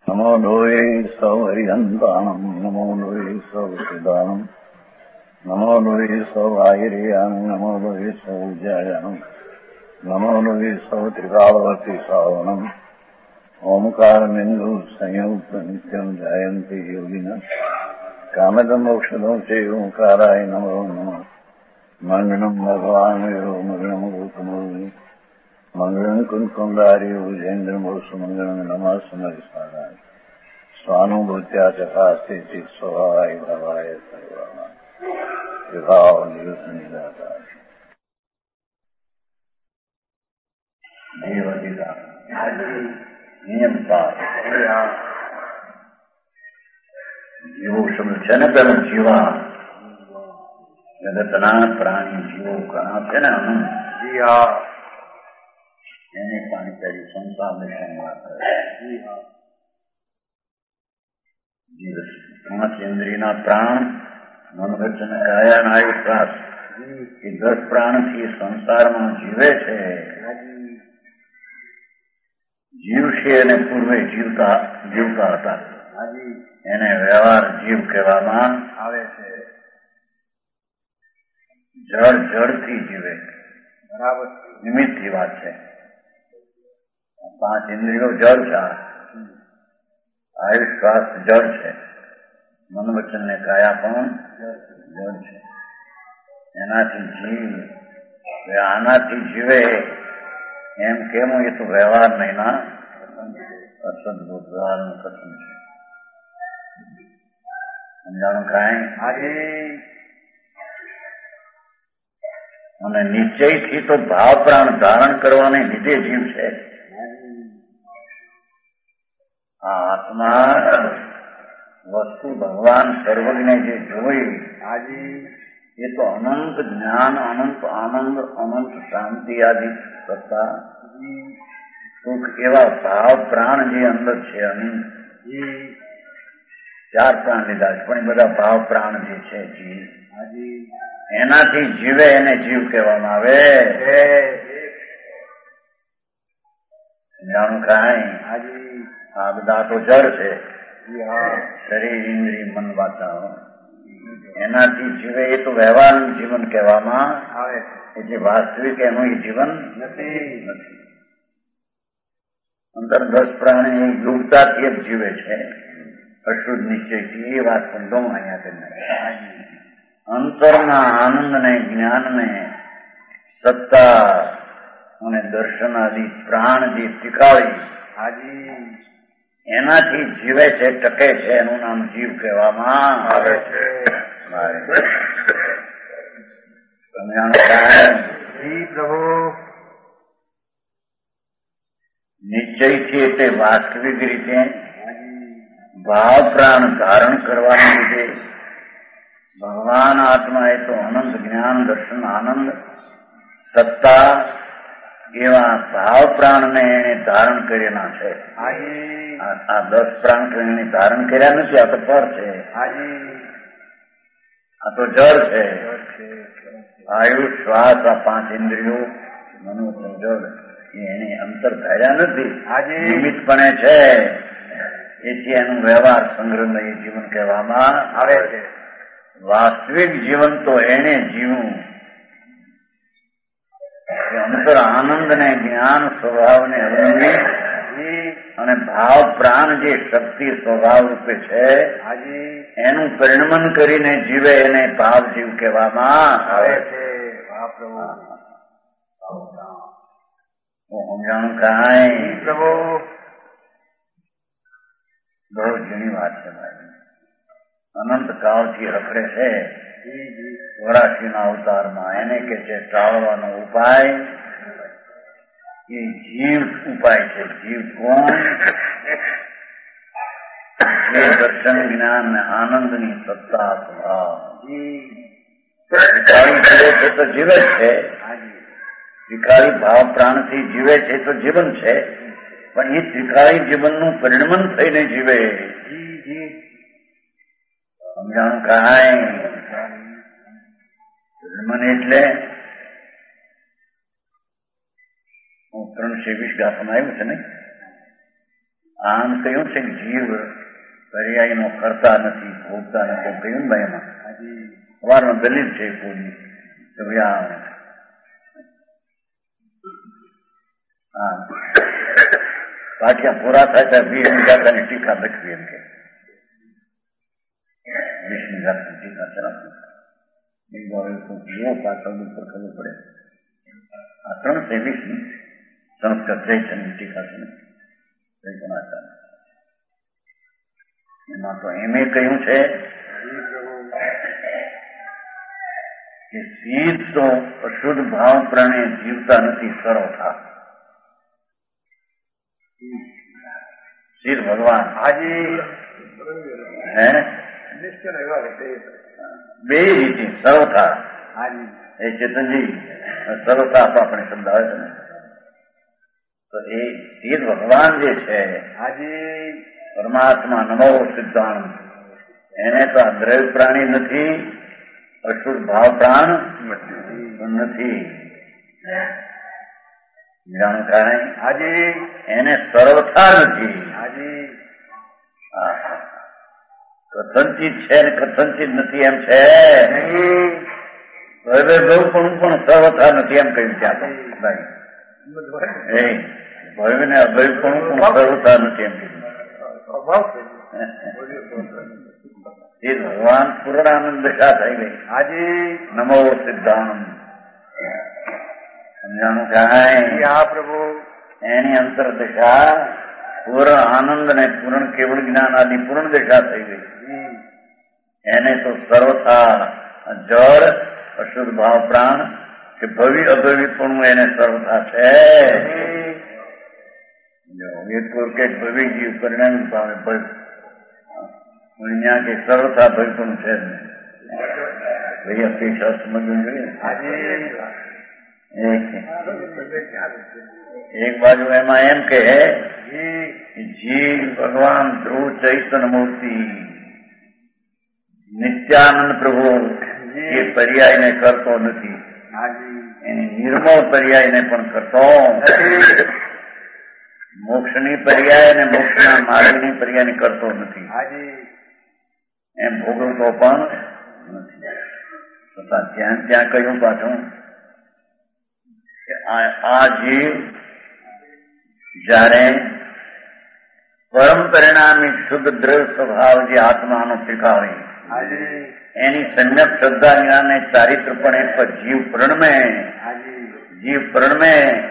નમો લોહે સૌ હરિહંતાણમ નમો લોહે સૌ સિદાનમ નમો લોહે સૌ આયર્યાણમ નમો લોહે સૌ જયાણમ નમો લોહે સૌ ત્રિકાળવતી સાવણમ ઓમકારમિંદુ સંયુક્ત નિત્યમ જયંતિ યોગિના કામદમોક્ષદો છે ઓંકારાય નમો નમઃ મંગળમ ભગવાન મંગળમ ગૌતમોની મંગળમ કુંકુંડારી ઉજેન્દ્રમો સુમંગળમ નમઃ સમરિસ્મરાય સ્વાનુભૂત્યા ચકાસ્તે ચિત સ્વભાવાય ભવાય સર્વમાં વિભાવ નિદાતા દેવ અધિકાર નિયમતા જીવો શબ્દ છે ને પેલું જીવા જગતના પ્રાણી જીવો ઘણા છે ને અનંત એને પાણી સંસાર મિશનમાં જીવ પાંચ ઇન્દ્રિયના પ્રાણ મન વચન કાયા નાયુ શ્વાસ એ 10 પ્રાણથી સંસારમાં જીવે છે. જીવશે અને પૂર્વે જીવતા હતા એને વ્યવહાર જીવ કહેવામાં આવે છે. જળથી જીવે, બરાબર, નિમિત્તથી વાત છે. 5 ઇન્દ્રિયો જળ છે, આયુષ શ્વાસ જળ છે, મન વચન ને કાયા પણ જળ છે. એનાથી જીવ આનાથી જીવે એમ કેમ એ તો વ્યવહાર નહીના અસદભૂત વ્યવહારનું કથન છે. સમજાણું કાંઈ? અને નિશ્ચયથી તો ભાવ પ્રાણ ધારણ કરવાને લીધે જીવ છે. આ આત્મા વસ્તુ ભગવાન સર્વજ્ઞ જે જોઈ એ તો અનંત જ્ઞાન, અનંત આનંદ, અનંત શાંતિ આદિ સત્તા સુખ એવા ભાવ પ્રાણ જે અંદર છે. અનંત 4 પ્રાણ લીધા છે પણ એ બધા ભાવ પ્રાણ જે છે જીવ એનાથી જીવે એને જીવ કહેવામાં આવે. જાણું કાંઈ? આ બધા તો જળ છે, શરીર ઇન્દ્રિય મન વાતા એનાથી જીવે એ તો વ્યવહારનું જીવન કહેવામાં આવે છે. જે વાસ્તવિક એનું એ જીવન નથી. અંતર 10 પ્રાણી યોગતાથી જ જીવે છે, અશુદ્ધ નિશ્ચયથી. એ વાત સમજો અહીંયા કરીને અંતરના આનંદને જ્ઞાનને સત્તા અને દર્શન આદિ પ્રાણ જે ત્રિકાળી એનાથી જીવે છે, ટકે છે, એનું નામ જીવ કહેવામાં આવે છે. પ્રભુ નિશ્ચયથી એટલે વાસ્તવિક રીતે ભાવ પ્રાણ ધારણ કરવાને લીધે ભગવાન આત્મા એ તો અનંત જ્ઞાન, દર્શન, આનંદ, સત્તા એવા ભાવ પ્રાણને એને ધારણ કરેલા છે. આ 10 પ્રાણ એને ધારણ કર્યા નથી. આ તો પર છે, આ તો જળ છે. આયુ શ્વાસ આ 5 ઇન્દ્રિયો મનોજળ જળ એને અંતર ધાર્યા નથી, નિમિત્તપણે છે. એથી એનું વ્યવહાર સંગ્રહ એ જીવન કહેવામાં આવે છે. વાસ્તવિક જીવન તો એને જીવું અંતર આનંદ ને જ્ઞાન સ્વભાવને અવલંબી અને ભાવ પ્રાણ જે શક્તિ સ્વભાવ રૂપે છે એનું પરિણમન કરીને જીવે એને ભાવ જીવ કહેવામાં આવે છે. સમજાણું કાંઈ? પ્રભુ બહુ જૂની વાત છે ભાઈ. અનંત કાળથી રખડે છે 84ના અવતારમાં. એને કે છે ટાળવાનો ઉપાય એ જીવ ઉપાય છે. જીવ કોણ? જે દર્શન જ્ઞાન ને આનંદની સત્તા સ્વભાવ ત્રિકાળી જીવે છે તો જીવે છે. ત્રિકાળી ભાવ પ્રાણથી જીવે છે તો જીવન છે, પણ એ ત્રિકાળી જીવનનું પરિણમન થઈને જીવે. સમજાણું કાંઈ? પરિણમન એટલે 326 ગાથામાં આવ્યું છે ને, આમ કહ્યું છે કે જીવ પર્યાયનો કરતા નથી, ભોગતા નથી કહ્યું ને ભાઈ એમાં સવારમાં દલીલ છે કોઈ તો ભાઈ હા પાટિયા પૂરા થાય ત્યાં 20 જાતની ટીકા લખવી એમ કે 20 જાતની ટીકા ચલાવવી પાછળ ઉપર ખબર પડે. આ 320 સંસ્કૃત જયચંદની ટીકા છે એમાં તો એમ કહ્યું છે કે સીધ તો અશુદ્ધ ભાવ પ્રાણે જીવતા નથી સર્વથા. સીધ ભગવાન હાજી હે બે રીતે સર્વથા એ ચેતનજી સર્વથા આપણે શબ્દ આવે છે ને તો એ સીધ ભગવાન જે છે હાજી પરમાત્મા નમો સિદ્ધાંત એને તો દ્રવ્ય પ્રાણી નથી, અશુદ્ધ ભાવ પ્રાણ નથી. જાણું કારણે હાજી એને સર્વથા નથી. હાજી કથનચિત છે ને કથનચિત નથી એમ છે. હવે ગૌ પણ સર્વથા નથી એમ કહ્યું છે આપણે ભય ને અભય પણ સર્વથા નથી એમ કીધું. એ ભગવાન પૂર્ણાનંદ દશા થઈ ગઈ. હાજી નમો સિદ્ધાંત સમજાણું કાંઈ આ પ્રભુ એની અંતર દશા પૂર્ણ આનંદ ને પૂર્ણ કેવળ જ્ઞાન આદિ પૂર્ણ દશા થઈ ગઈ. એને તો સર્વથા જળ અશુદ્ધ ભાવ પ્રાણ કે ભવિ અભવિ પણ એને સર્વથા છે. કે ભવિ જીવ પરિણામ પામે ભય અહીંયા કે સર્વથા ભય પણ છે જ નહીં. ભાઈ અપેક્ષા સમજવું જોઈએ. એક બાજુ એમાં એમ કે જીવ ભગવાન ધ્રુવ ચૈતન મૂર્તિ નિત્યાનંદ પ્રભુ એ પર્યાયને કરતો નથી, એની નિર્મળ પર્યાયને પણ કરતો નથી, મોક્ષની પર્યાય અને મોક્ષના માર્ગની પર્યાયને કરતો નથી, એમ ભોગવતો પણ નથી. છતાં ત્યાં કહ્યું પાછું આ જીવ જયારે પરમ પરિણામી શુદ્ધ દ્રવ્ય સ્વભાવ જે આત્માનો ત્રિકાવે એની સમ્યક શ્રદ્ધા જ્ઞાને ચારિત્રપણે પર જીવ પ્રણમે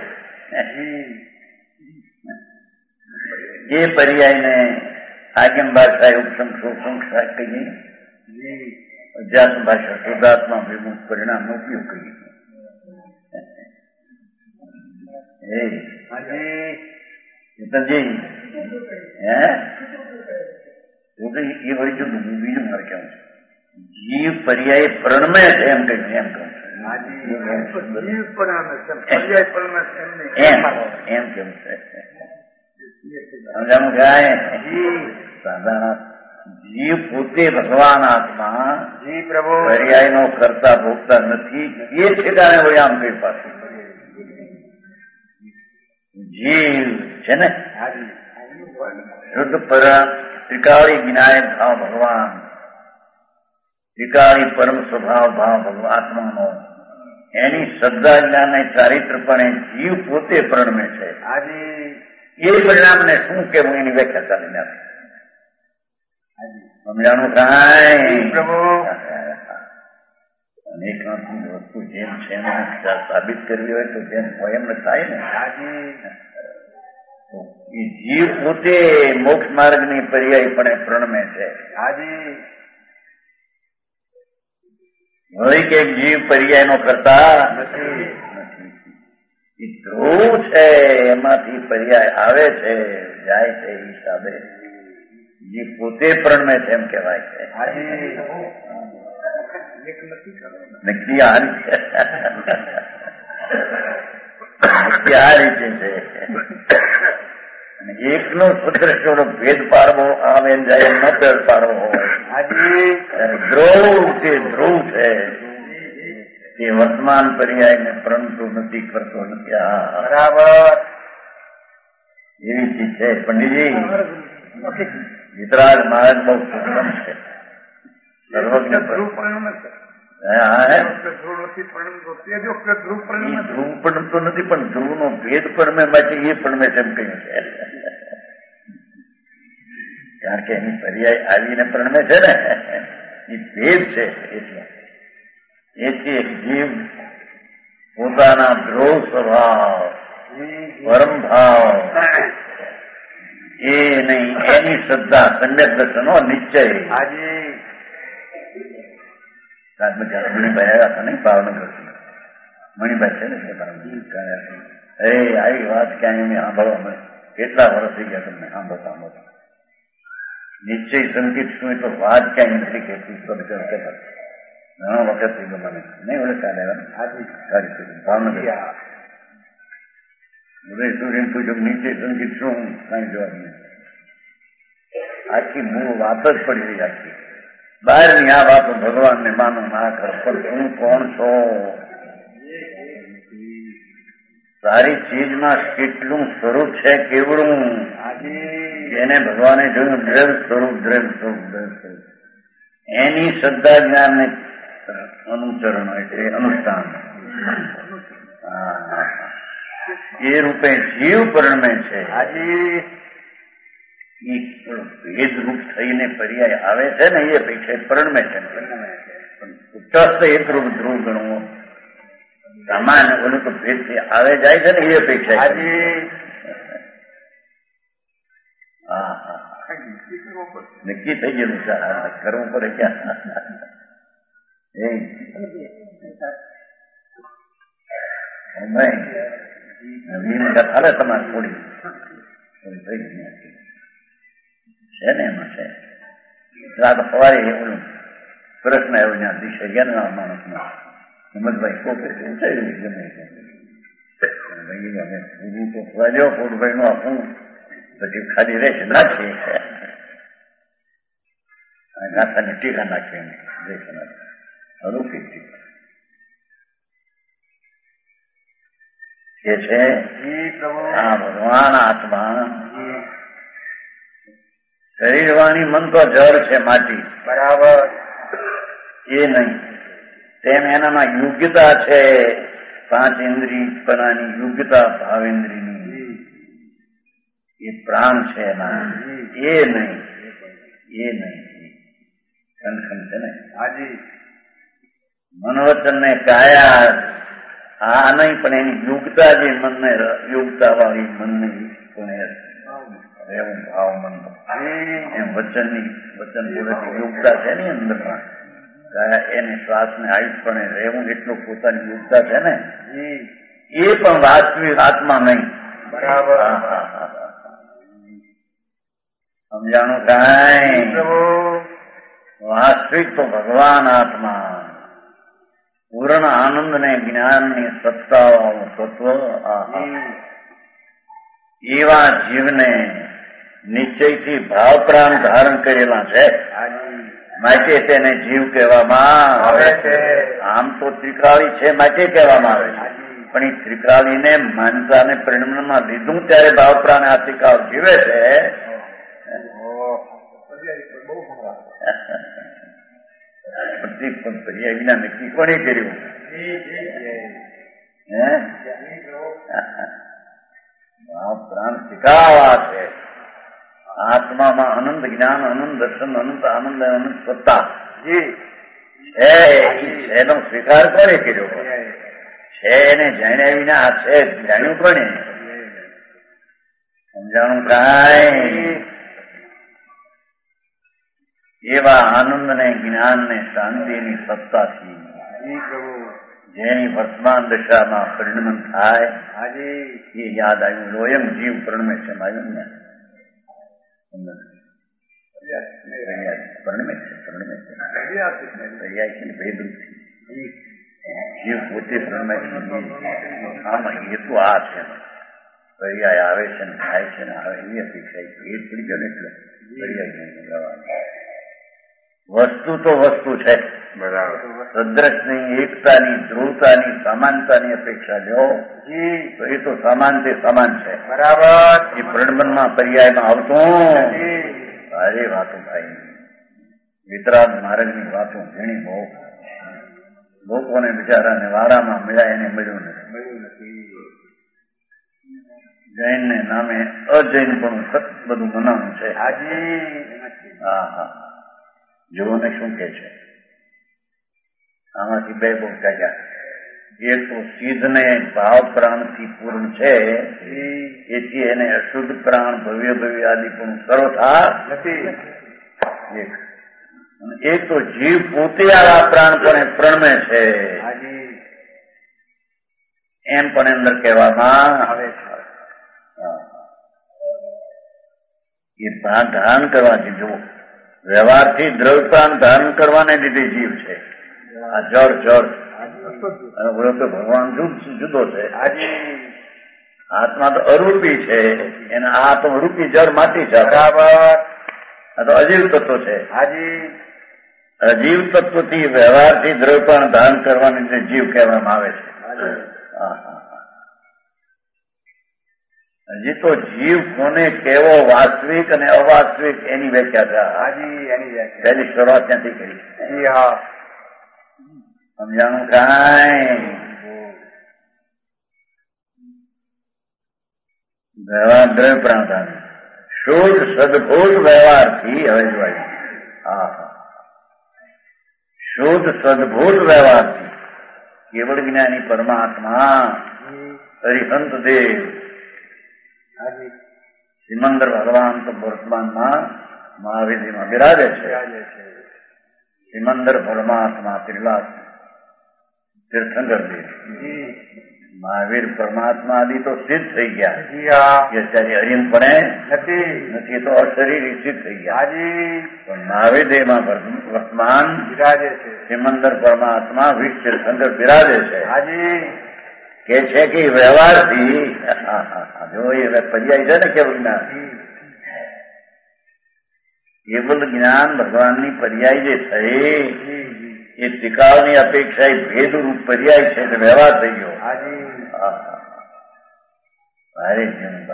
એ પર્યાયને આગમ ભાષાએ ઉપસંક્ષ કહીએ, અધ્યાત્મ ભાષા શુદ્ધાત્મા વિમુખ પરિણામનો ઉપયોગ કરીએ. ચેતનજી એ વળી જો બીજું મારે કેવું છે જીવ પર્યાય પ્રણમે છે એમ કહ્યું એમ કહું એમ કેવું છે સમજાણું ગાય. સાધારણ જીવ પોતે ભગવાન આત્મા જી પ્રભુ પર્યાય નો કરતા ભોગતા નથી એ ઠેકાણે વળી આમ કઈ પાછું જીવ છે ને શુદ્ધ પર ત્રિકાળી વિનાયક ભાવ ભગવાન ત્રિકાળી પરમ સ્વભાવ ભાવ ભગવાત્માનો એની શ્રદ્ધા જ્ઞાને ચારિત્રપણે જીવ પોતે પ્રણમે છે. એ પરિણામને શું કેવું એની વ્યાખ્યા ચાલીને આપે સમજાણું કાંઈ પ્રભુ અનેકમાંથી વસ્તુ જેમ છે સાબિત કરવી હોય તો જેમ હોય એમ થાય ને. એ જીવ પોતે મોક્ષ માર્ગની પર્યાયપણે પ્રણમે છે. હોય કે જીવ પર્યાય નો કરતા નથી. એ ધ્રુવ છે એમાંથી પર્યાય આવે છે જાય છે એ હિસાબે જીવ પોતે પ્રણમે છે એમ કહેવાય છે. નક્કી આ રીતે છે. એકનો સદૃશ્યો ભેદ પાડવો આવે જાય ન ભેદ પાડવો હોય. ધ્રુવ છે તે વર્તમાન પર્યાયને પ્રણતું નથી કરતો નથી. બરાબર એવી ચીજ છે પંડિતજી. વિતરાગ મહારાજ બહુ સૂક્ષ્મ છે, સર્વજ્ઞ. ધ્રુવ પણ તો નથી, પણ ધ્રુવ નો ભેદ પણ મેં બાકી એ પણ મેં તેમ કહ્યું છે. કારણ કે એની પર્યાય આવીને પ્રણમે છે ને, એ ભેદ છે. એટલે એથી એક જીવ પોતાના ધ્રુવ સ્વભાવ, પરમ ભાવ એ નહીં, એની શ્રદ્ધા, સમ્યક દર્શનો નિશ્ચય. મણિભાઈ આવ્યા હતા ને ભાવનગર, મણિભાઈ છે ને, આવી વાત ક્યાંય અમે સાંભળવા મળે. કેટલા વર્ષ થઈ ગયા તમને સાંભળતા. નિશ્ચય સંકેત શું એ તો વાત ક્યાંય નથી કહેતી. ઘણો વખત થઈ ગયો મને નહીં. ઓલે કાલે ભાવનગર ઉદય સૂર્ય પૂછ્યું નિશ્ચય સંકેત શું, કઈ જવાબ નહીં. આખી મૂળ વાત જ પડી રહી. આખી બહારની આ વાતો ભગવાનને માનો ના કરો, પણ તું કોણ છો? સારી ચીજમાં કેટલું સ્વરૂપ છે, કેવડું એને ભગવાને જોયું. દ્રવ સ્વરૂપ, દ્રવ સ્વરૂપ, દ્રવ સ્વરૂપ. એની શ્રદ્ધા જ્ઞાન ને અનુચરણ એટલે અનુષ્ઠાન. એ રૂપે જીવ પરિણમે છે. ભેદ રૂપ થઈને પર્યાય આવે છે ને, એ અપેક્ષા પરિણમે છે. ઉચ્ચસ્થ એક રૂપ ધ્રુવ ગણવો સામાન્ય, બોલું તો ભેદ થી આવે જાય છે ને, એ અપેક્ષા. નક્કી થઈ ગયેલું છે, કરવું પડે ક્યાં? હાલે તમારે થોડી થઈ ગઈ છે ને, એમાં છે. રાત સવારે એવું પ્રશ્ન આવ્યો ત્યાં દિશા માણસમાં, હિંમતભાઈ કોકે ઉચાર્યું ગમે તો ખવાજો, કોટભાઈ નું આપું પછી ખાલી રહેશે, નાખીએ નાખાની ટીકા નાખીએ કે છે આ ભગવાન આત્મા. શરીર વાણી મન તો જળ છે, માટી બરાબર એ નહીં. તેમ એનામાં યોગ્યતા છે, 5 ઇન્દ્રિય પરાની યોગ્યતા, ભાવેન્દ્રિયની. એ પ્રાણ છે એના, એ નહીં, એ નહીં. ખંડ છે ને મનોવચન ને કાયા, આ નહીં, પણ એની યોગ્યતા જે મનને, યોગ્યતા વાળી મનને રહેવું ભાવ મન એમ વચનની, વચન બોલેથી યોગ્યતા છે ને અંદરમાં. એને શ્વાસને આયુષપણે રહેવું એટલું પોતાની યોગ્યતા છે ને, એ પણ વાસ્તવિક આત્મા નહીં. બરાબર સમજાણું? કાંઈ વાસ્તવિક તો ભગવાન આત્મા, પૂર્ણ આનંદ ને જ્ઞાન ની સત્તા તત્વ. એવા જીવને નિશ્ચયથી ભાવ પ્રાણ ધારણ કરેલા છે, માટે તેને જીવ કહેવામાં આવે છે. આમ તો ત્રિકાળી છે માટે કહેવામાં આવે છે, પણ એ ત્રિકાળીને માનતા ને પરિણામમાં લીધું ત્યારે ભાવ પ્રાણ આ ત્રિકાળ જીવે છે. પર્યાય વિના નક્કી કોણે કર્યું? ભાવ પ્રાણ શીખાવા છે. આત્મામાં અનંત જ્ઞાન, અનંત દર્શન, અનંત આનંદ, અનંત સત્તા એનો સ્વીકાર કોને કર્યો છે? એને જાણ્યા વિના આ છે જાણ્યું કોને? સમજાણું? કાંઈ એવા આનંદ ને જ્ઞાન ને શાંતિની સત્તાથી જેની વર્તમાન દશામાં પરિણમન થાય, આજે એ યાદ આવ્યું. લોયમ જીવ પરિણમે છે, આવ્યું ને પરિણમે છે, પરિણમે છે, પર્યાય છે ને ભેદરૂપથી જીવ પોતે પરિણમે છે. આમાં હેતુ આ છે, પર્યાય આવે છે ને થાય છે ને આવે, એવી અપેક્ષા ભેદ પડી ગયો ને એટલે પર્યાય નહીં. વસ્તુ તો વસ્તુ છે, બરાબર. સદ્રશની, એકતાની, ધ્રુવતાની, સમાનતાની અપેક્ષા લો તો એ તો સમાન તે સમાન છે, બરાબર. એ પ્રણબનમાં પર્યાયમાં આવતું સારી વાતો થાય. વિતરાગ માર્ગની વાતો ઘણી બહુ લોકોને બિચારાને વાડામાં મળ્યા એને મળ્યું નથી. જૈનને નામે અજૈન પણ બધું મનાવું છે. હા હા, જોને શું કે છે આમાંથી બે બહુ કાઢ્યા. એક તો સિદ્ધને ભાવ પ્રાણથી પૂર્ણ છે, એથી એને અશુદ્ધ પ્રાણ ભવ્ય ભવ્ય આદિ પણ સર્વથા નથી. એક તો જીવ પોતે આવા પ્રાણ પણ પ્રણમે છે એમ પણ અંદર કહેવામાં આવે છે. એ ધારણ કરવાથી જુઓ, વ્યવહારથી દ્રવ્ય પ્રાણ ધારણ કરવાને લીધે જીવ છે. આ જળ ભગવાન જુદો છે. આત્મા તો અરૂપી છે, એને આ તો રૂપી જળ માટી છે, બરાબર. આ તો અજીવ તત્વ છે. અજીવ તત્વથી વ્યવહારથી દ્રવ્ય પ્રાણ ધારણ કરવાને લીધે જીવ કહેવામાં આવે છે. હજી તો જીવ કોને કેવો, વાસ્તવિક અને અવાસ્તવિક એની વ્યાખ્યા છે. પહેલી શરૂઆત ત્યાંથી કરી. સમજાણું કાંઈ? વ્યવહાર દ્રવ્ય પ્રાણ શુદ્ધ સદભૂત વ્યવહારથી હવે જોવાય. શુદ્ધ સદભૂત વ્યવહારથી કેવળ જ્ઞાની પરમાત્મા હરિહંત દેવ સિમંદર ભગવાન તો વર્તમાનમાં મહાવીરમાં બિરાજે છે. સિમંદર પરમાત્મા ત્રિલાસ તીર્થંકર દેવ, મહાવીર પરમાત્મા આદિ તો સિદ્ધ થઈ ગયા. અત્યારે હરિન પણ નથી તો અશરીરી સિદ્ધ થઈ ગયા. પણ મહાવીર દેવમાં વર્તમાન બિરાજે છે. સિમંદર પરમાત્મા વીર તીર્થંકર બિરાજે છે. કે છે કે વ્યવહારથી જો એ પર્યાય છે ને કેવળ જ્ઞાન, કેવળ જ્ઞાન ભગવાનની પર્યાય જે થઈ એ ટીકાવની અપેક્ષા એ ભેદરૂપ પર્યાય છે એટલે વ્યવહાર થઈ ગયો. ભાઈ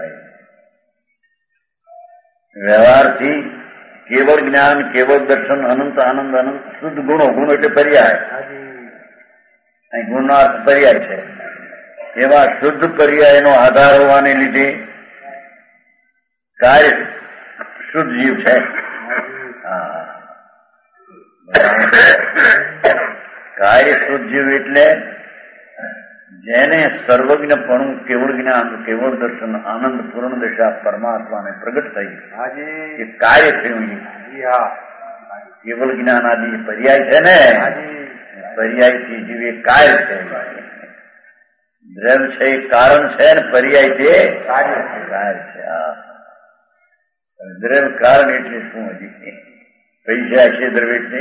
વ્યવહારથી કેવળ જ્ઞાન, કેવળ દર્શન, અનંત આનંદ, અનંત શુદ્ધ ગુણો, ગુણ એટલે પર્યાય, અહીં ગુણનો અર્થ પર્યાય છે. એવા શુદ્ધ પર્યાયનો આધાર હોવાને લીધે કાર્ય શુદ્ધ જીવ છે. કાર્ય શુદ્ધ જીવ એટલે જેને સર્વજ્ઞપણું, કેવળ જ્ઞાન, કેવળ દર્શન, આનંદ પૂર્ણ દશા પરમાત્માને પ્રગટ થઈ એ કાર્ય થયું. કેવળ જ્ઞાન આદિ પર્યાય છે ને, પર્યાયથી જીવ એ કાર્ય છે. દ્રવ્ય છે એ કારણ છે ને પર્યાય છે કાર્ય છે. દ્રવ્ય કારણ એટલે શું? હજી પૈસા છે દ્રવ્ય એટલે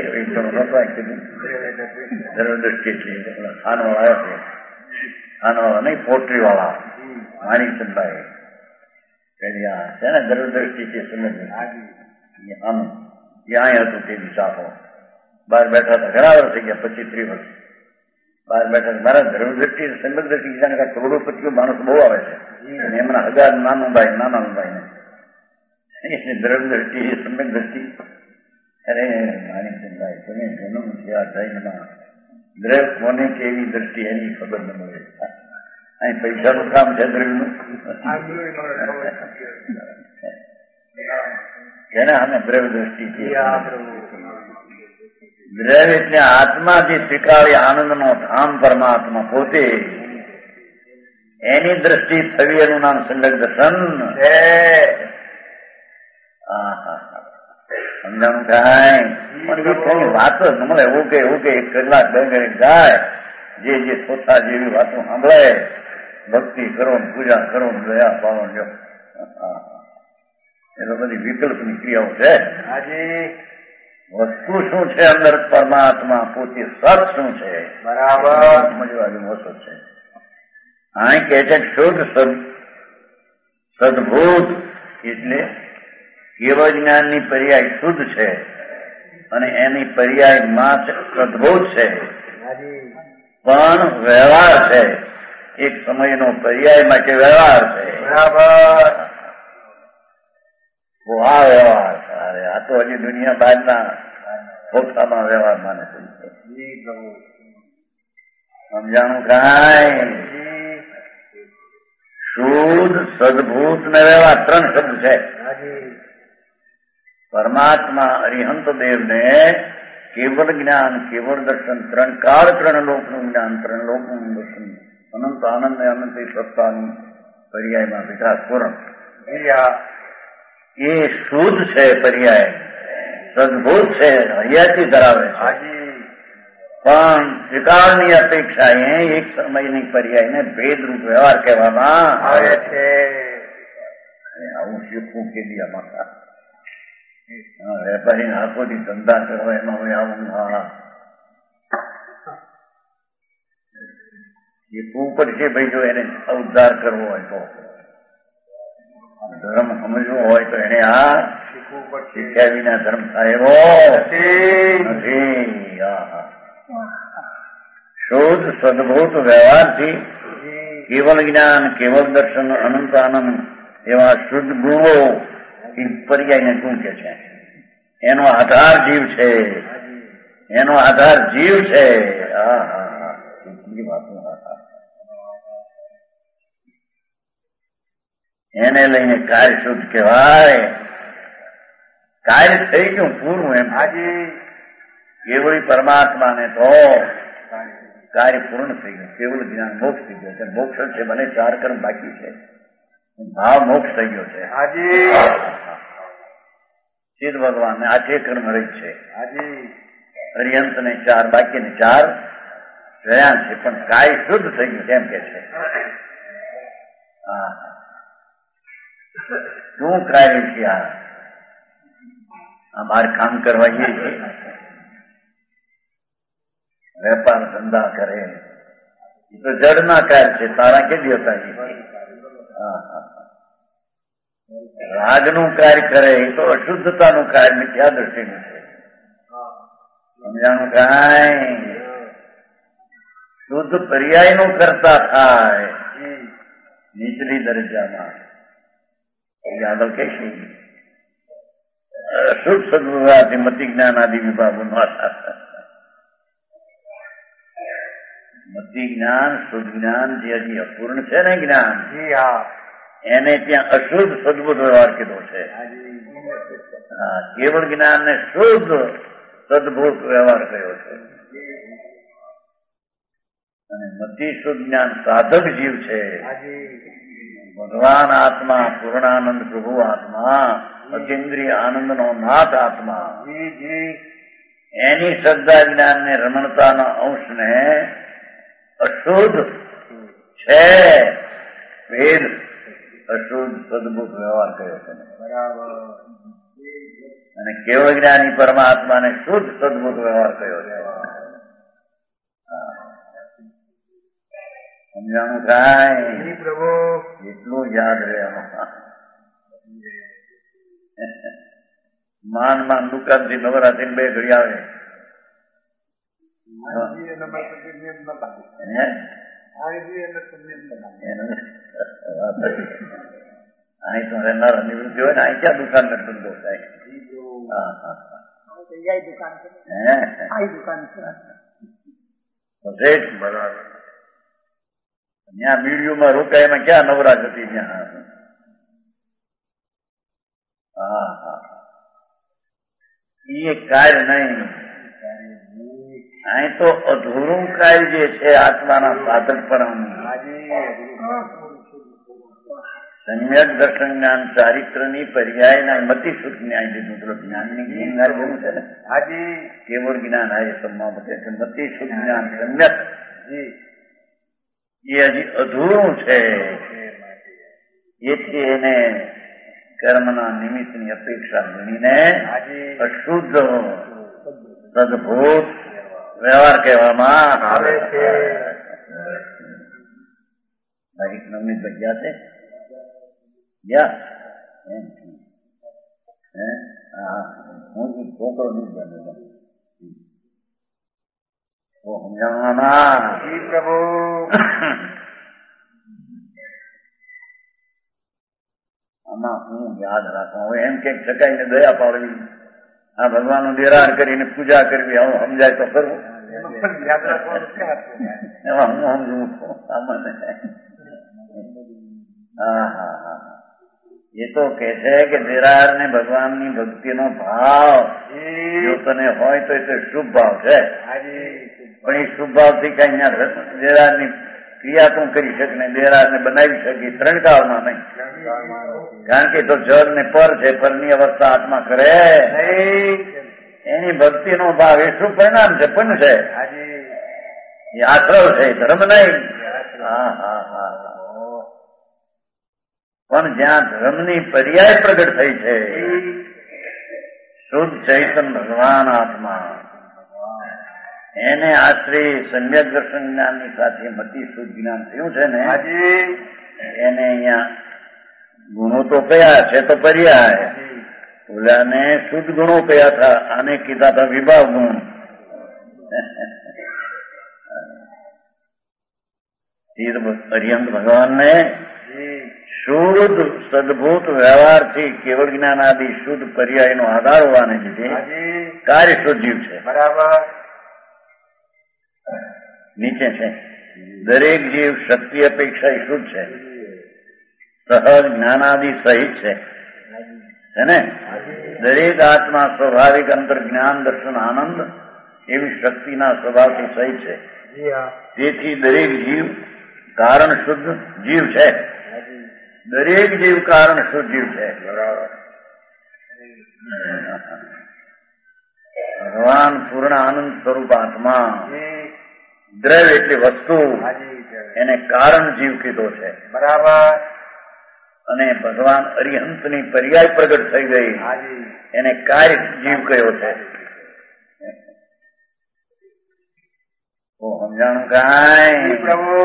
દ્રવ્ય દ્રષ્ટિ એટલે ખાનવાળા આવ્યા છે, ખાનવાળા નહીં પોટ્રી વાળા માણી ચંદાએ પેલી છે ને દ્રવ્ય દ્રષ્ટિ છે સમજ આમ ત્યાં હતું તે વિચારો બહાર બેઠા હતા. ઘણા વર્ષ થઈ ગયા, 25-30 વર્ષ બહાર બેઠા. મારા ધર્મ દ્રષ્ટિ સંગત દ્રષ્ટિ કરોડોપતિઓ માણસ બહુ આવે છે, એમના 1000 નાના ભાઈ ને એટલે ધર્મ દ્રષ્ટિ સંગત દ્રષ્ટિ. અરે માણિકચંદભાઈ તમે જન્મ થયા જૈનમાં દ્રવ્ય કોને કેવી દ્રષ્ટિ એની ખબર ન મળે. અહીં પૈસાનું કામ છે દ્રવ્યનું, એને અમે દ્રવ્ય દ્રષ્ટિ છે. દ્રવ્ય એટલે આત્મા જે સ્વીકારી આનંદનો ધામ પરમાત્મા પોતે, એની દ્રષ્ટિ થવી એનું નામ સંગત દર્શન છે. સમજાણું થાય? પણ વાતો મળે એવું કે 1 કલાક 2 કલાક જાય, જે પોતા જેવી વાતો સાંભળે, ભક્તિ કરો, પૂજા કરો, દયા પાવો, જો એ તો બધી વિકલ્પની ક્રિયાઓ છે. વસ્તુ શું છે અંદર પરમાત્મા પોતે સત શું છે, બરાબર સમજવા જેવું વસ્તુ છે. અહીં કે છે શુદ્ધ સદભૂત એટલે કેવળ જ્ઞાનની પર્યાય શુદ્ધ છે. અને એની પર્યાય માં સદભૂત છે, પણ વ્યવહાર છે. એક સમયનો પર્યાય માટે વ્યવહાર છે. બરાબર. આ વ્યવહાર અરે આ તો હજી દુનિયા બહારના ખોખામાં વ્યવહાર માને છે. સમજાણું કાંઈ? શુદ્ધ, સદભૂત ને વ્યવહાર 3 શબ્દ છે. પરમાત્મા અરિહંત દેવને કેવળ જ્ઞાન, કેવળ દર્શન, 3 કાળ 3 લોકનું જ્ઞાન, 3 લોકનું દર્શન, અનંત આનંદ ને અનંત સત્તાનું પર્યાયમાં વિકાસ પૂર્ણ. એ શુદ્ધ છે પર્યાય, સદભૂત છે, હૈયાથી ધરાવે છે. પણ ત્રિકાળની અપેક્ષા એક સમયની પર્યાયને ભેદરૂપ વ્યવહાર કહેવામાં આવે છે. આવું શીખવું કે દિયામાં વેપારી આખોથી ધંધા કરવા એમાં હોય આવું શીખવું પડશે ભાઈ. જો એને ઉદ્ધાર કરવો હોય તો, ધર્મ સમજવો હોય તો એને આ શીખવું પડશે. શીખ્યા વિના ધર્મ થાય એવો નથી. શુદ્ધ સદભૂત વ્યવહારથી કેવળ જ્ઞાન, કેવળ દર્શન, અનંત આનંદ એવા શુદ્ધ ગુણો પર્યાયને શું કે છે? એનો આધાર જીવ છે. એનો આધાર જીવ છે. એને લઈને કાર્ય શુદ્ધ કહેવાય. કાર્ય થઈ ગયું પૂરું. એમ કેવળી પરમાત્માને તો કાર્ય પૂર્ણ થઈ ગયું. કેવળ જ્ઞાન મોક્ષ થઈ ગયો છે. મોક્ષ છે, ભલે 4 કર્મ બાકી છે, ભાવ મોક્ષ થઈ ગયો છે. સિદ્ધ ભગવાન 8 કર્મ રહી છે. અરિહંત ને 4 બાકી ને 4 રહ્યા છે, પણ કાય શુદ્ધ થઈ ગયું એમ કે છે. શું કાર્ય છે આ બહાર કામ કરવા જઈએ છીએ, વેપાર ધંધા કરે, એ તો જડના કાર્ય છે. તારા કે દેવતા રાગનું કાર્ય કરે એ તો અશુદ્ધતાનું કાર્ય મિથ્યા દ્રષ્ટિનું છે. સમજાણું કાંઈ? શુદ્ધ પર્યાયનું કરતા થાય નીચલી દરજામાં. આગળ કે છે શુદ્ધ સદવિભાગથી મતિ જ્ઞાન આદિ વિભાગો ન થતા. મતિ જ્ઞાન, શુદ્ધ જ્ઞાન જે હજી અપૂર્ણ છે ને જ્ઞાન, એને ત્યાં અશુદ્ધ સદબુદ્ધ વ્યવહાર કીધો છે. કેવળ જ્ઞાન ને શુદ્ધ સદભૂત વ્યવહાર કયો છે. અને મતિ શુદ્ધ જ્ઞાન સાધક જીવ છે. ભગવાન આત્મા, પૂર્ણાનંદ પ્રભુ આત્મા, અતિન્દ્રિય આનંદ નો નાથ આત્મા, એની શ્રદ્ધા જ્ઞાન ને રમણતાના અંશને અશુદ્ધ છે વેદ અશુદ્ધ સદભૂત વ્યવહાર કર્યો છે. બરાબર. અને કેવળ જ્ઞાની પરમાત્માને શુદ્ધ સદભૂત વ્યવહાર કર્યો છે. સમજાણું કાંઈ? પ્રભુ એટલું યાદ રહે. માન દુકાનથી નવરાત્રી 2 ઘડી આવે. અહીં તો રહેનારા નિવૃત્તિ હોય ને, અહીં ક્યાં દુકાન ને ધંધો થાય? બરાબર. ત્યાં મીડિયુમાં રોકાય એમાં ક્યાં નવરાશ હતી ત્યાં? એ કાર્ય નહીં. અહીં તો અધૂરું કાર્ય જે છે આત્માના સાધક પણ સમ્યક દર્શન જ્ઞાન ચારિત્ર ની પર્યાયના મતિ શુદ્ધ જ્ઞાન લીધું. જ્ઞાનની જ્ઞાન જેવું છે ને, કેવળ જ્ઞાન આ સમમાં મતે છે. મતિ શુદ્ધ જ્ઞાન સમ્યક એ હજી અધૂરું છે. એથી એને કર્મના નિમિત્તની અપેક્ષા ગણીને અશુદ્ધ સદભૂત વ્યવહાર કહેવામાં આવે છે. તારીખ 9 જગ્યા છે. હું છોકરો નહીં બને સમજાવવામાં પ્રભુ આમાં હું યાદ રાખવા હવે એમ કે શકાય ને દયા પાડવી આ ભગવાનનું નિરાર કરીને પૂજા કરવી આવું સમજાય તો કરવું યાદ રાખવાનું એમાં હું સમજવું છું સામાન્ય એ તો કે છે કે નિરાર ને ભગવાનની ભક્તિનો ભાવ જો તને હોય તો એ શુભ ભાવ છે પણ એ શુભ ભાવથી કઈ નિરારની ક્રિયા તું કરી શકે ને નિરારને બનાવી શકે ત્રણ કાળમાં નહીં કારણ કે તો જળ ને પર છે પરની અવસ્થા આત્મા કરે એની ભક્તિનો ભાવ એ શું પરિણામ છે પણ છે એ આશ્રવ છે ધર્મ નહીં પણ જ્યાં ધર્મની પર્યાય પ્રગટ થઈ છે શુદ્ધ ચૈતન ભગવાન આત્મા એને આશ્રય સમ્યક દર્શન જ્ઞાનની સાથે મતિ શુદ્ધ જ્ઞાન થયું છે ને એને અહીંયા ગુણો તો કયા છે તો પર્યાય ઓલાને શુદ્ધ ગુણો કયા હતા આને કીધા હતા વિભાવ ગુણ અરિયંત ભગવાનને શુદ્ધ સદભૂત વ્યવહારથી કેવળ જ્ઞાન આદિ શુદ્ધ પર્યાયનો આધાર હોવાને લીધે કાર્ય શુદ્ધ જીવ છે બરાબર નીચે છે દરેક જીવ શક્તિ અપેક્ષા શુદ્ધ છે સહજ જ્ઞાનાદિ સહિત છે ને દરેક આત્મા સ્વાભાવિક અંતર જ્ઞાન દર્શન આનંદ એવી શક્તિના સ્વભાવથી સહિત છે તેથી દરેક જીવ કારણ શુદ્ધ જીવ છે દરેક જીવ કારણ શુદ્ધ જીવ છે ભગવાન પૂર્ણ આનંદ સ્વરૂપ આત્મા દ્રવ્ય એટલે વસ્તુ એને કારણ જીવ કીધો છે બરાબર અને ભગવાન અરિહંતની પર્યાય પ્રગટ થઈ ગઈ એને કાર્ય જીવ કયો છે સમજાણું કાંઈ પ્રભુ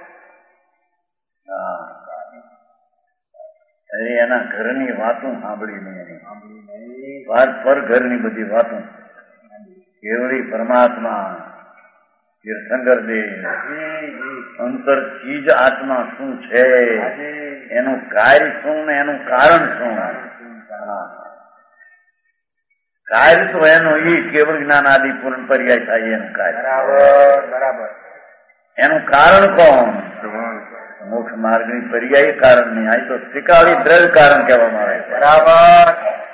અરે એના ઘરની વાતો સાંભળી નહીં વાત પર ઘરની બધી વાતો કેવળી પરમાત્મા તીર્થંકર દેવ અંતર ચીજ આત્મા શું છે એનું કાર્ય શું ને એનું કારણ શું કાર્ય તો એનું ઈ કેવળ જ્ઞાન આદિ પૂર્ણ પર્યાય થાય એનું કાર્ય બરાબર એનું કારણ કોણ મોક્ષ માર્ગની પર્યાય કારણ નહીં આ તો ત્રિકાળી દ્રવ્ય કારણ કહેવામાં આવે બરાબર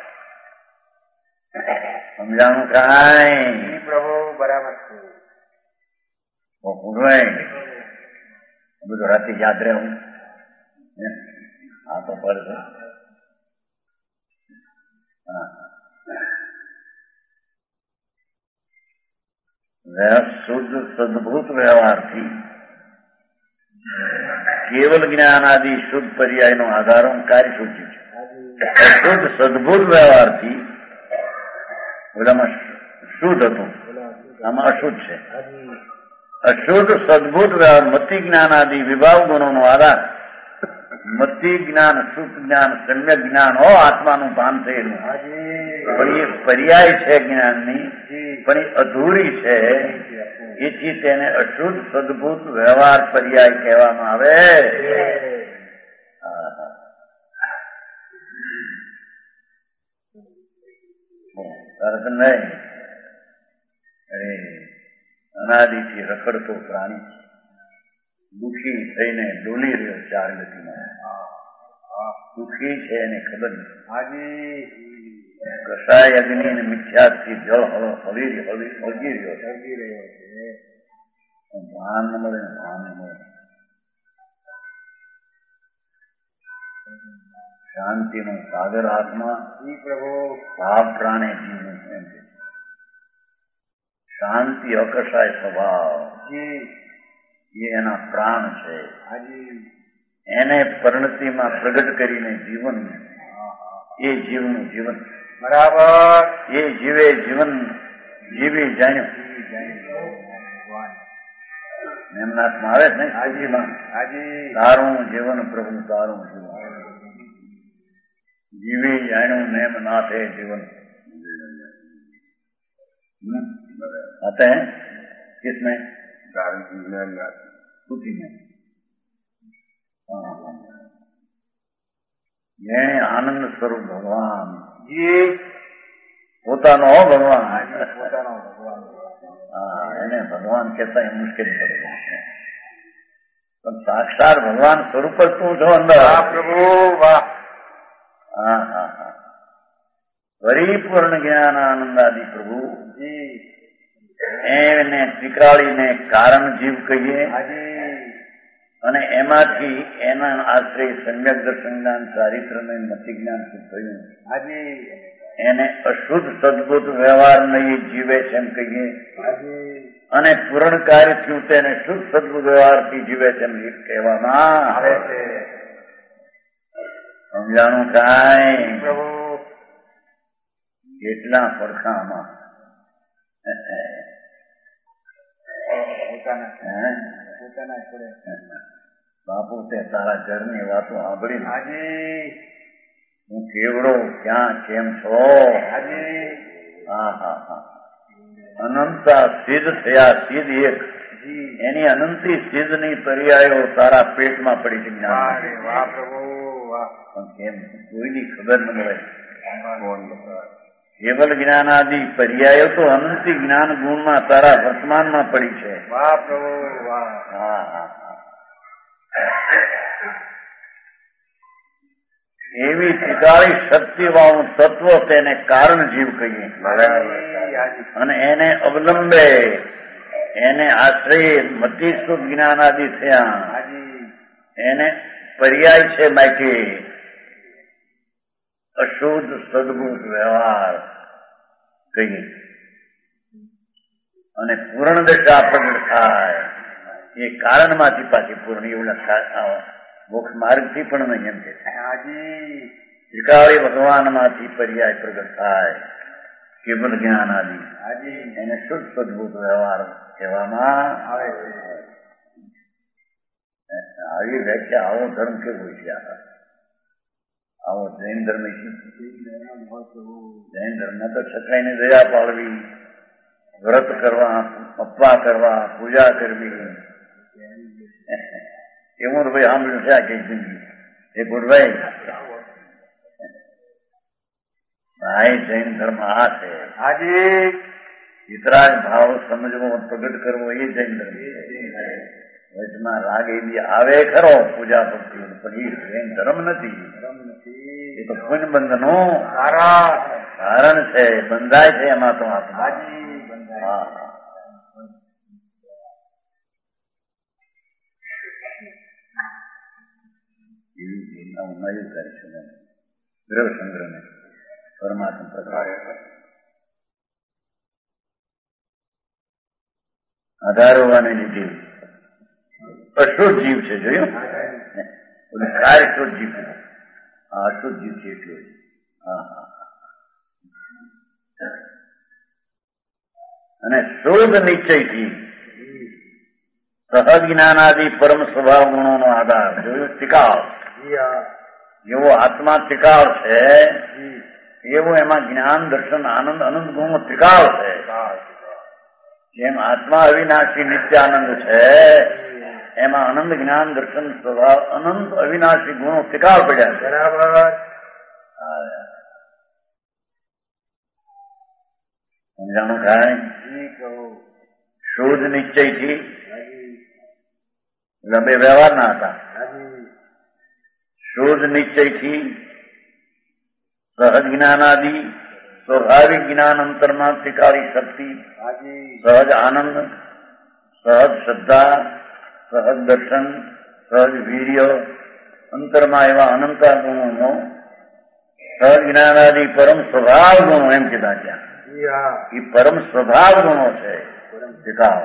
સમજાણું કાંઈ પ્રભુ બરાબર બધું રાતે યાદ રહેવું આ તો પડશે શુદ્ધ સદભૂત વ્યવહારથી કેવલ જ્ઞાન આદિ શુદ્ધ પર્યાયનો આધાર કાર્ય શુદ્ધ છે શુદ્ધ સદભૂત વ્યવહારથી બધામાં શુદ્ધ હતું આમાં અશુદ્ધ છે અશુદ્ધ સદભૂત વ્યવહાર મતિ જ્ઞાન આદિ વિભાવ ગુણોનો આધાર મતિ જ્ઞાન શુદ્ધ જ્ઞાન સમ્યક જ્ઞાન હો આત્માનું ભાન થયેલું પણ એ પર્યાય છે જ્ઞાનની પણ એ અધૂરી છે એથી તેને અશુદ્ધ સદભૂત વ્યવહાર પર્યાય કહેવામાં આવે અર્થ નહીં અરે અનાદિથી રખડતો પ્રાણી દુઃખી થઈને ડોલી રહ્યો ચાર ગતિમાં દુઃખી છે એને ખબર નથી કસાય અગ્નિ અને મિથ્યાથી જળ હળી રહ્યો ભાન ન મળે ભાન ન મળે શાંતિનો સાગર આત્મા પ્રભુ ભાવ પ્રાણે જીવનું એમ છે શાંતિ અકસાય સ્વભાવ એ એના પ્રાણ છે એને પરિણતિમાં પ્રગટ કરીને જીવન એ જીવનું જીવન બરાબર એ જીવે જીવન જીવી જાણ્યું એમના હાથમાં આવે ને હાજીમાં તારું જીવન પ્રભુ તારું જીવન જીવે જાણ્યું નેમ નાથે जीवन आते हैं किसमें स्तुति में ये आनंद स्वरूप भगवान જી પોતાનો ભગવાન પોતાનો ભગવાન એને ભગવાન કહેતા એ મુશ્કેલ પડે પણ સાક્ષાત ભગવાન સ્વરૂપ જ તું છો અંદર વાહ પ્રભુ વાહ હા હા હા પરિપૂર્ણ જ્ઞાન આનંદાદી પ્રભુ જી એને ત્રિકાળીને કારણ જીવ કહીએ હાજી અને એમાંથી એના આશ્રય સમ્યક દર્શન જ્ઞાન ચારિત્ર ને મતિ જ્ઞાન શું થયું હાજી એને અશુદ્ધ સદબુદ્ધ વ્યવહાર નહીં જીવે છે એમ કહીએ હાજી અને પૂર્ણ કાર્ય થયું તેને શુદ્ધ સદબુદ્ધ વ્યવહારથી જીવે છે એમ કહેવામાં આવે છે સમજાણું કાંઈ પ્રભુ કેટલા પડખામાં પોતાના છોડે બાપુ તે તારા ઘરની વાતો સાંભળી હાજી હું કેવડો ક્યાં કેમ છો હાજી હા હા હા અનંતા સિદ્ધ થયા સિદ્ધ એક જી એની અનંતી સિદ્ધની પર્યાયો તારા પેટમાં પડી છે વાહ જ્ઞાન રે વાહ પ્રભુ વાહ પણ કેમ કોઈની ખબર ન મળે કેવલ જ્ઞાનાદિ પર્યાયો તો અનંતી જ્ઞાન ગુણમાં તારા વર્તમાનમાં પડી છે વાહ પ્રભુ વાહ હા હા હા એવી ત્રિકાળી શક્તિવાળું તત્વ તેને કારણ જીવ કહીએ હાજી અને એને અવલંબે એને આશ્રય મતિ સુખ જ્ઞાનાદિ થયા હાજી એને પર્યાય છે માટે અશુદ્ધ સદબુદ્ધ વ્યવહાર કહીએ અને પૂર્ણ દશા પ્રગટ થાય એ કારણમાંથી પાછી પૂર્ણ એવું મોક્ષ માર્ગથી પણ નહીં એમ કે છે હાજી ત્રિકાળી ભગવાનમાંથી પર્યાય પ્રગટ થાય કેવલ જ્ઞાન આદિ હાજી એને શુદ્ધ સદબુદ્ધ વ્યવહાર કહેવામાં આવે છે આવી વ્યાખ્યા આવો ધર્મ કેવો છે આવો જૈન ધર્મ જૈન ધર્મ તો છતાંય દયા પાડવી વ્રત કરવા અપવા કરવા પૂજા કરવી એવું તો ભાઈ સાંભળ્યું છે આ કઈ જિંદગી એ ગુડભાઈ ભાઈ જૈન ધર્મ આ છે હાજી વિતરાગ ભાવ સમજવો પ્રગટ કરવો એ જૈન ધર્મ વચમાં રાગ એ બી આવે ખરો પૂજા ભક્તિ પણ એ જૈન ધર્મ નથી એ તો પુણ્ય બંધનું કારણ છે બંધાય છે એમાં તો આત્મા હાજી હા દ્રવ સંગ્રહ પરમાત્મા પ્રકાશ આધારવાને લીધે અશુદ્ધ જીવ છે જોયું કાર્ય શુદ્ધ જીવ આ અશુદ્ધ જીવ છે એટલું હા હા અને શુદ્ધ નિશ્ચયથી સહજ જ્ઞાનાદિ પરમ સ્વભાવ ગુણોનો આધાર જોયું ટીકાવ જેવો આત્મા ટીકાવ છે એવું એમાં જ્ઞાન દર્શન આનંદ અનંત ગુણો ટીકાવ છે જેમ આત્મા અવિનાશી નિત્ય આનંદ છે એમાં આનંદ જ્ઞાન દર્શન સ્વભાવ અનંત અવિનાશી ગુણો ટીકાવ પડ્યા છે બરાબર સમજાણું થાય શુદ્ધ નિશ્ચયથી લંબે વ્યવહાર ના હતા શુદ્ધ નિશ્ચયથી સહજ જ્ઞાનાદિ સ્વાભાવિક જ્ઞાન અંતરમાં ટીકાળી શક્તિ સહજ આનંદ સહજ શ્રદ્ધા સહજ દર્શન સહજ વીર્ય અંતરમાં એવા અનંતા ગુણોનો સહજ જ્ઞાનાદિ પરમ સ્વભાવ ગુણો એમ કીધા ત્યાં એ પરમ સ્વભાવ ગુણો છે ટીકાવ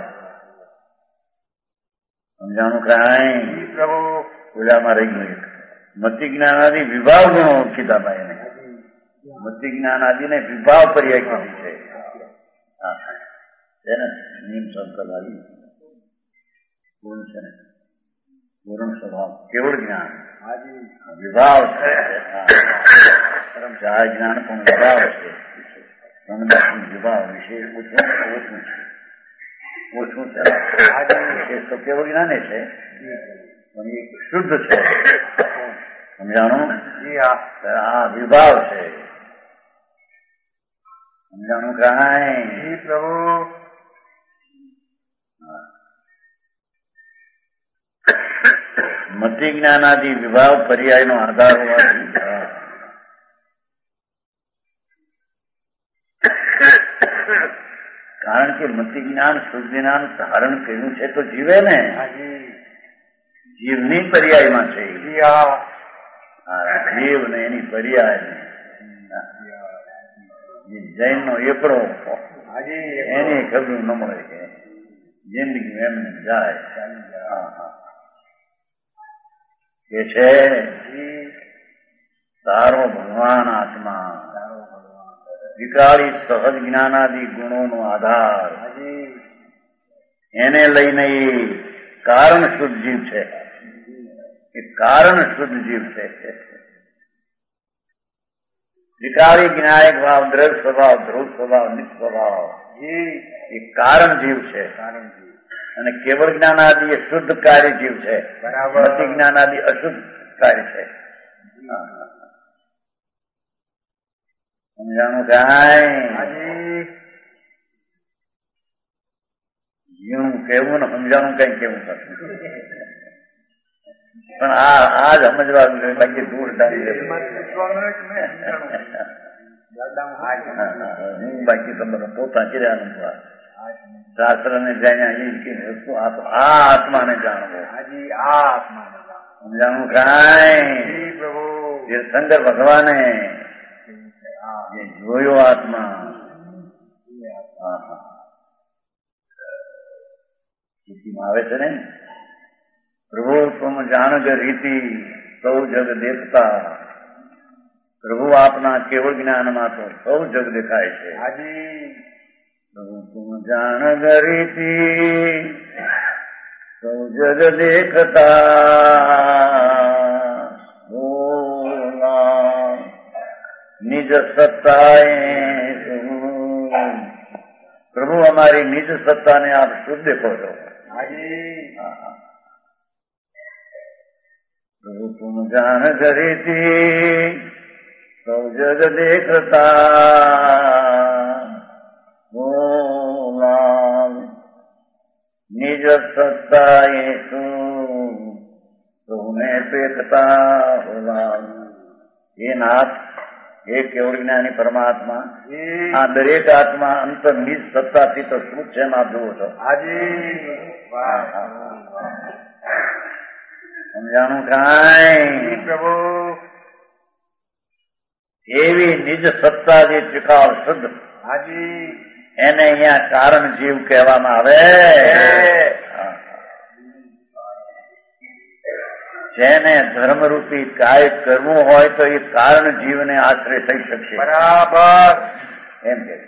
સમજાણું કાંઈ પ્રભુ પૂજામાં રહી ગયું એક મતિ જ્ઞાનાદિ વિભાવ ગુણો કીધા ભાઈ એને મતિ જ્ઞાનાદિને વિભાવ પર્યાય કીધી છે ને નિયમ સંકલ્પ આવી પૂર્ણ છે ને પૂર્ણ સ્વભાવ કેવળ જ્ઞાન વિભાવ છે ચાર જ્ઞાન પણ વિભાવ છે. વિભાવ વિશેષ ઓછું છે. ઓછું છે વિશેષ તો કેવું જ્ઞાન છે પણ એ શુદ્ધ છે. સમજાણું? આ વિભાવ છે. સમજાણું કાંઈ? પ્રભુ મતિ જ્ઞાનાદિ વિભાવ પર્યાયનો આધાર હોવાથી કારણ કે મતિ જ્ઞાન શુદ્ધ જ્ઞાન ધારણ કર્યું છે તો જીવે ને. જીવની પર્યાયમાં છે. જીવ ને એની પર્યાય જૈન નો એકડો એની ખબર ન મળે કે જિંદગી એમને જાય. કે છે તારો ભગવાન આત્મા વિકાળી સહજ જ્ઞાનાદિ ગુણોનો આધાર એને લઈને એ કારણ શુદ્ધ જીવ છે. એ કારણ શુદ્ધ જીવ છે. વિકાળી જ્ઞાયક ભાવ દ્રઢ સ્વભાવ ધ્રુવ સ્વભાવ નિસ્વભાવ એ કારણ જીવ છે. અને કેવળ જ્ઞાનાદિ એ શુદ્ધ કાર્ય જીવ છે. મતિ જ્ઞાનાદિ અશુદ્ધ કાર્ય છે. સમજાણું કાંઈ? જીવનું કેવું ને સમજાણું કઈ કેવું થતું પણ આ જ સમજવા બાકી દૂર હું બાકી તમને પોતા કર્યાનું શાસ્ત્ર ને જાણ્યા આ આત્માને જાણવો. સમજાણું કાંઈ? તીર્થંકર ભગવાને જે જોયો આત્મા આવે છે ને પ્રભુ તુમ જાણગ રીતિ સૌ જગ દેખતા. પ્રભુ આપના કેવળ જ્ઞાનમાં તો સૌ જગ દેખાય છે. પ્રભુ તુમ જાણગ રીતિ સૌ જગ દેખતા. નિજ સત્તાએ પ્રભુ અમારી નિજ સત્તાને આપ શુદ્ધ દેખો છો. પ્રભુ તુમ જાણ કરીતી સૌ જગ દેખતા. નિજ સત્તાએ પ્રભુને પેખતા હોલા. એ નાથ એ કેવળ જ્ઞાની પરમાત્મા આ દરેક આત્મા અંતર નિજ સત્તાથી તો શું છે એમ આપ જુઓ છો. સમજાણું કાંઈ? પ્રભુ એવી નિજ સત્તા જે ત્રિકાળ શુદ્ધ એને અહીંયા કારણ જીવ કહેવામાં આવે. જેને ધર્મરૂપી કાર્ય કરવું હોય તો એ કારણ જીવને આશ્રય થઈ શકશે. બરાબર એમ કે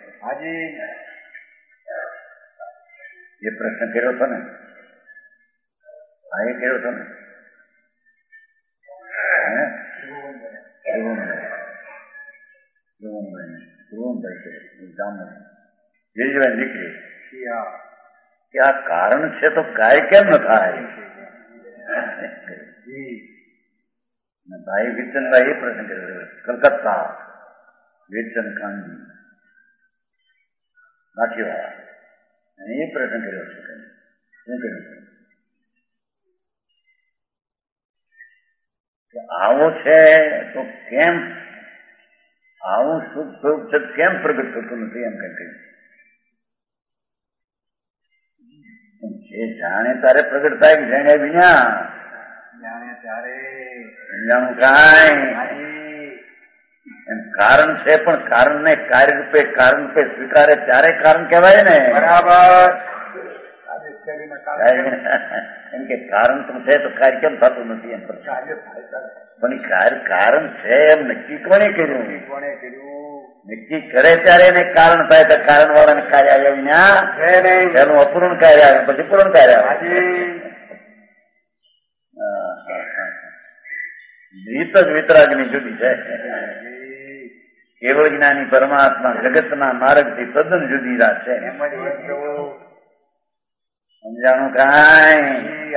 એ પ્રશ્ન કર્યો હતો ને? હા, એ કર્યો હતો ને? દીકરી કે આ કારણ છે તો કાર્ય કેમ ન થાય? ભાઈ વિચનભાઈ એ પ્રશ્ન કર્યો કલકત્તા વિચન ખાનજી નાખીવાળા એ પ્રશ્ન કર્યો છે. શું કર્યું કે આવો છે તો કેમ આવું સુખ સ્વરૂપ છે કેમ પ્રગટ થતું નથી? એમ કઈ કહ્યું. જે જાણે તારે પ્રગટ થાય કે જાણે વિના જાણે ત્યારે જાણું કાંઈ? એમ કારણ છે પણ કારણને કાર્ય રૂપે કારણ રૂપે સ્વીકારે ત્યારે કારણ કહેવાય ને. બરાબર એમ કે કારણ તો છે તો કાર્ય કેમ થતું નથી? એમ પણ કારણ છે એમ નક્કી કોણે કર્યું? નક્કી કરે ત્યારે એને કારણ થાય તો કારણ વાળાને કાર્ય આવ્યા વિના એનું અપૂર્ણ કાર્ય આવે પછી પૂર્ણ કાર્ય આવે. રીત જ વિતરાગની જુદી છે. કેવળ જ્ઞાની પરમાત્મા જગતના માર્ગથી તદ્દન જુદી રાત છે. સમજાણું કાંઈ?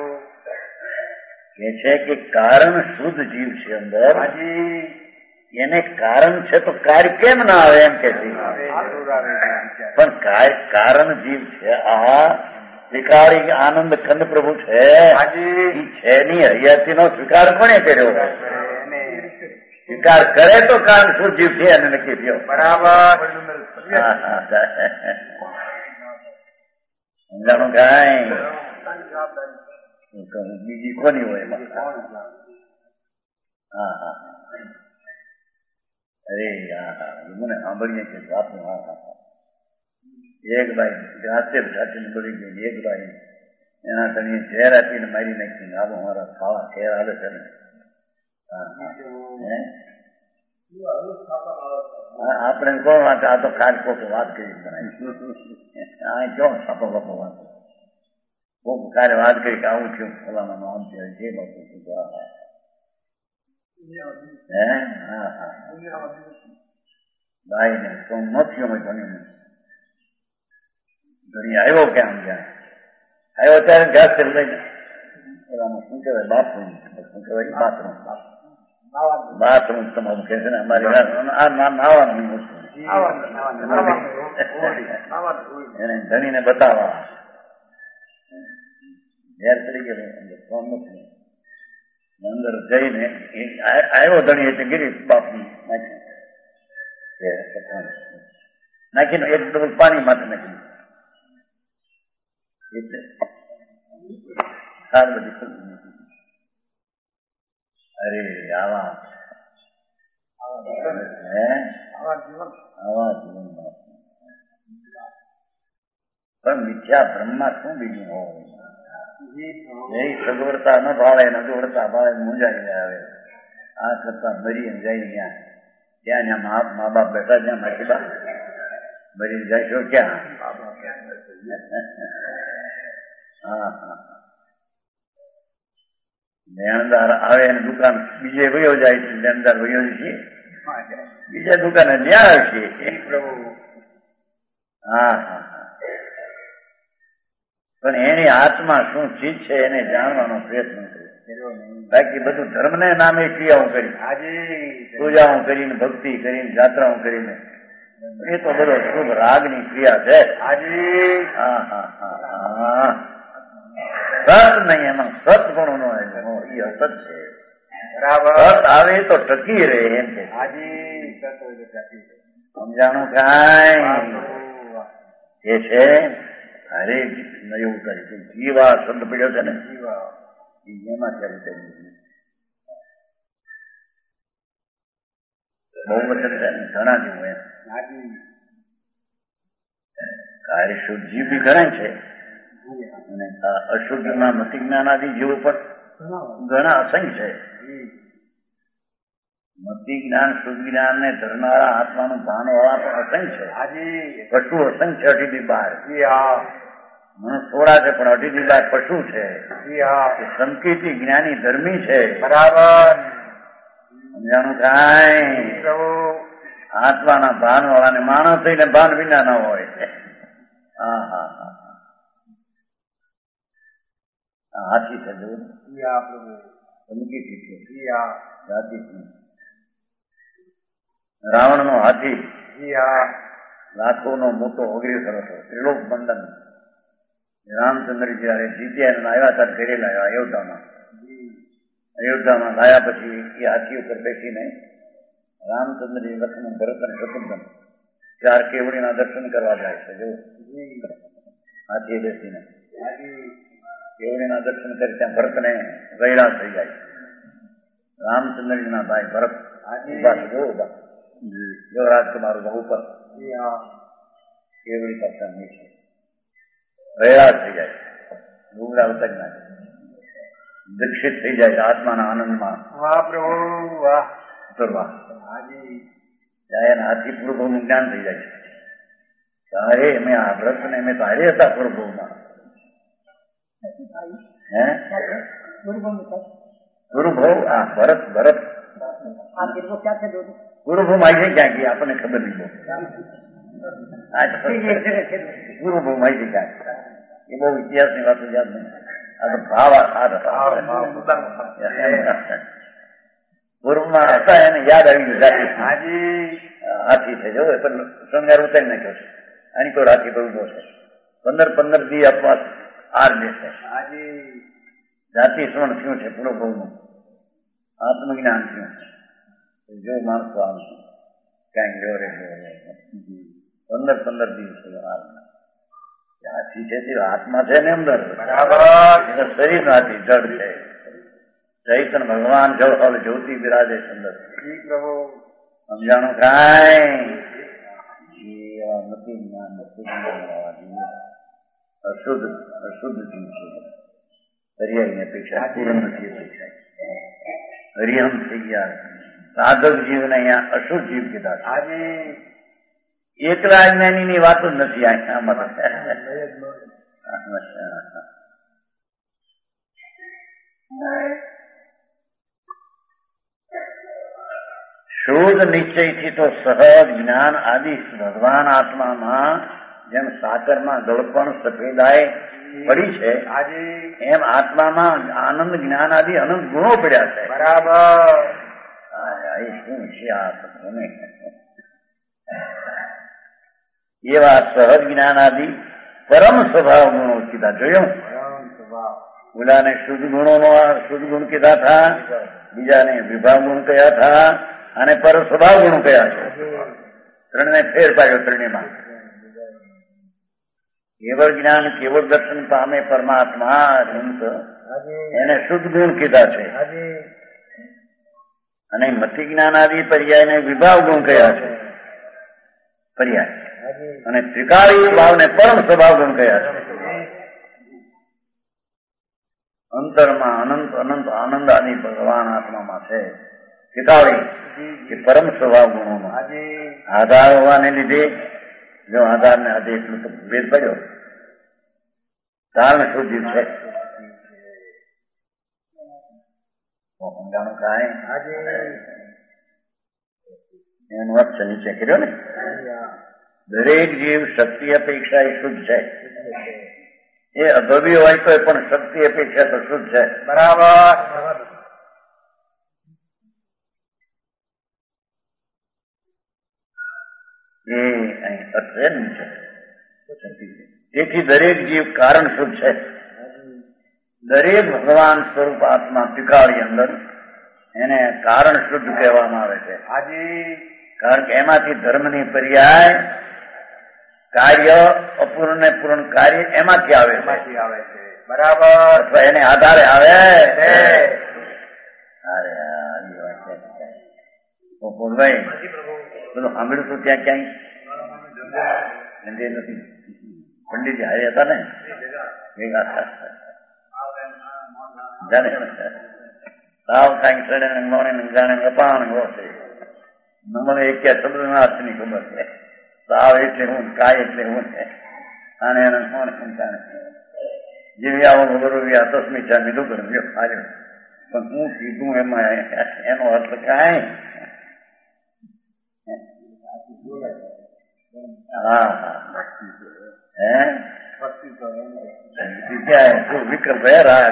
કે છે કે કારણ શુદ્ધ જીવ છે અંદર, એને કારણ છે તો કાર્ય કેમ ના આવે એમ કે છે. પણ કારણ જીવ છે. આ વિકારી આનંદ ખંડ પ્રભુ છે છે ની હરિયાતી નો સ્વીકાર કોને કર્યો? સ્વીકાર કરે તો કારણ શુદ્ધ જીવ છે એને નક્કી થયો. બરાબર. સમજાણું કાંઈ? બીજી કોની હોય એમાં? હા હા અરે હા મને સાંભળીએ કે બાપુ હા હા એક ભાઈ જાતે જાતીને બોલી ગઈ. એક ભાઈ એના તને ઝેર આપીને મારી નાખીને આવો મારા ખાવા ઘેર આવે છે ને. આપણે કોણ વાત? આ તો ખાસ કોક વાત કરી આ ક્યો છાપો બાપો વાત કોક કાલે વાત કરી કે આવું થયું ફલાણાનું આમ છે જે બાપુ ભાઈ ને તો નથી અમે ધણી ધણી આવ્યો કેમ ક્યાં આવ્યો ત્યારે ઘાસ લઈને શું કહેવાય બાથરૂમ શું કહેવાય બાથરૂમ તમારું કે છે ને અમારી આ નાવાનું એને ધણીને બતાવવા ઘેર ચડી ગયેલો અંદર જઈને આવ્યો ધણી એટલે ગીરી બાપુ નાખીને એક ડબલ પાણી માટે નાખી એટલે સાર બધી અરે આવા જીવનમાં પણ મિથ્યા બ્રહ્મા શું બીજું હોય? એ સગવડતા ન ભાવે ને અગવડતા ભાવે મૂંઝાઈ આવે. આ કરતા મરી જાય ત્યાં મા બાપ બેઠા ત્યાં મારી બા મરી જાય છો ક્યાં? હા હા લેણદાર આવે ને દુકાન બીજે વયો જાય છે. લેણદાર વયો છે બીજા દુકાને ત્યાં આવશે. હા હા પણ એની આત્મા શું ચીજ છે એને જાણવાનો પ્રયત્ન કર્યો. બાકી બધું ધર્મને નામે ક્રિયાઓ કરી, પૂજાઓ કરીને, ભક્તિ કરીને, જાત્રાઓ કરીને, એ તો બધો શુભ રાગની ક્રિયા છે. હા હા હા સત નહીં, એમાં સત્ગુણો નો એ અસત છે. સત આવે તો ટકી રહે એમ કે સમજાણું કાંઈ? એ છે અરે એવું કરી જીવા શબ્દ પડ્યો છે ને એમાં ચાલુ બહુ વચન છે ને ઘણા જેવું એમ કાર્ય શુદ્ધ જીવ બી ઘણા છે અને અશુદ્ધમાં મતિ જ્ઞાનાદિ જેવું પણ ઘણા અસંખ્ય છે. મતિ જ્ઞાન શુદ્ધ જ્ઞાન ને ધરનારા આત્માનું ભાન વાળા પણ અસંખ્ય છે. પશુ અસંખ્ય અઢીથી બાર થોડા છે પણ અઢીથી બાર પશુ છે. સંકેતી જ્ઞાની ધર્મી છે. બરાબર સમજાણું કાંઈ? આત્માના ભાન વાળાને માણસ થઈને ભાન વિના ના હોય. હા હા હા હાથી છે રાવણ નો હાથી લાખો નો મોટો ઓગરી કરો હતો. ત્રિલોક બંધન રામચંદ્ર જયારે જીત્યા આવ્યા ત્યારે ઘરેલા આવ્યા અયોધ્યામાં લાયા પછી એ હાથી ઉપર બેસીને રામચંદ્ર લક્ષ્મણ ભરત અને શત્રુઘ્ન ચાર કેવડીના દર્શન કરવા જાય છે. જો હાથીએ બેસીને કેવડીના દર્શન કરી ત્યાં ભરતને વૈરાગ થઈ જાય. રામચંદ્રજીના ભાઈ ભરત ઉભા જો રાજકુમાર બહુ પર કેવડી કરતા નીચે વૈરાગ થઈ જાય. ડુંગરા ઉતરી નાખે, દીક્ષિત થઈ જાય આત્માના આનંદમાં. ઉતરવા ત્યાં હાથી પૂર્વભવનું જ્ઞાન થઈ જાય છે. તારે મેં આ વ્રત ને મેં તારે હતા પૂર્વભવમાં. ગુરુભવ આ ભરત ગુરુભૂમ આવી છે ક્યાં ગઈ આપણને ખબર નહીં. ગુરુભૂમ આવી છે ક્યાં એ બહુ ઇતિહાસની વાતો યાદ નહીં. આ તો ભાવ ગુરુમાં હતા એને યાદ આવી ગયું હાથી છે જો પણ શણગાર ઉતારી નાખ્યો છે. આની કોઈ હાથી બહુ છે 15 દી અપવાસ આર દેશે. જાતિ શ્રવણ થયું છે પૂરો બહુનું આત્મજ્ઞાન થયું છે. જો માણસો આમ ક્યાંક જોરે 15 દિવસ હાથી છે તે આત્મા છે ને અંદર શરીર નો હાથી જળ છે. ચૈતન ભગવાન જળ હલ જ્યોતિ બિરાજે સુંદર સમજાણું કાંઈ નથી જ્ઞાન અશુદ્ધ જીવ છે. હરિયાની અપેક્ષા પૂર્ણ નથી અપેક્ષા. હરિહમ થઈ ગયા સાધક જીવને અહીંયા અશુદ્ધ જીવ કીધા છે. એકલા જ્ઞાની ની વાત જ નથી આમાં. શુદ્ધ નિશ્ચયથી તો સહજ જ્ઞાન આદિ ભગવાન આત્મામાં જેમ સાકરમાં ગળપણ સફેદાઈ પડી છે એમ આત્મામાં આનંદ જ્ઞાન આદિ અનંત ગુણો પડ્યા છે. બરાબર. શું છે આ એવા સહજ જ્ઞાન આદિ પરમ સ્વભાવ ગુણો કીધા. જોયું ઓલાને શુદ્ધ ગુણ કીધા થા, બીજાને વિભાગ ગુણ કયા થા અને પર સ્વભાવ ગુણ કયા છે. ત્રણને ફેર પાડ્યો ત્રણેમાં. કેવળ જ્ઞાન કેવળ દર્શન પામે પરમાત્મા એને શુદ્ધ ગુણ કીધા છે અને મતિ જ્ઞાન આદિ પર્યાયને વિભાવ ગુણ કયા છે પર્યાય અને ત્રિકાળી ભાવને પરમ સ્વભાવ ગુણ કયા છે. અંતરમાં અનંત અનંત આનંદ આદિ ભગવાન આત્મામાં છે. ત્રિકાળી એ પરમ સ્વભાવ ગુણોમાં આધાર હોવાને લીધે જો આધારને આજે એટલું તો ભેદ પડ્યો કારણ સુધી છે. સમજાણું કાંઈ એનું અર્થ નીચે કર્યો ને. દરેક જીવ શક્તિ અપેક્ષા એ શુદ્ધ છે. એ અભવ્ય હોય તો પણ શક્તિ અપેક્ષા તો શુદ્ધ છે. બરાબર. એ અહીં અર્થ છે નીચે. તેથી દરેક જીવ કારણ શુદ્ધ છે. દરેક ભગવાન સ્વરૂપ આત્મા ત્રિકાળી અંદર એને કારણ શુદ્ધ કહેવામાં આવે છે. કારણ કે એમાંથી ધર્મની પર્યાય કાર્ય અપૂર્ણ ને પૂર્ણ કાર્ય એમાંથી આવે છે. બરાબર. અથવા એને આધારે આવે છે. ભાઈ બધું સાંભળ્યું તું ત્યાં ક્યાંય નથી. પંડિતજી હારે હતા ને ભેગા જાણે સાવ કાંઈક ચડે ને જાણે અપાણ છે. મને એક શબ્દ ના અર્થની ખબર છે. સાવ એટલે હું કાય એટલે હું છે અને જેવી આવો બરોબર તસ્મી મીધું કર્યું હાર્યું પણ હું કીધું એમાં એનો અર્થ કાંઈ વિકલ્પ હે રાગ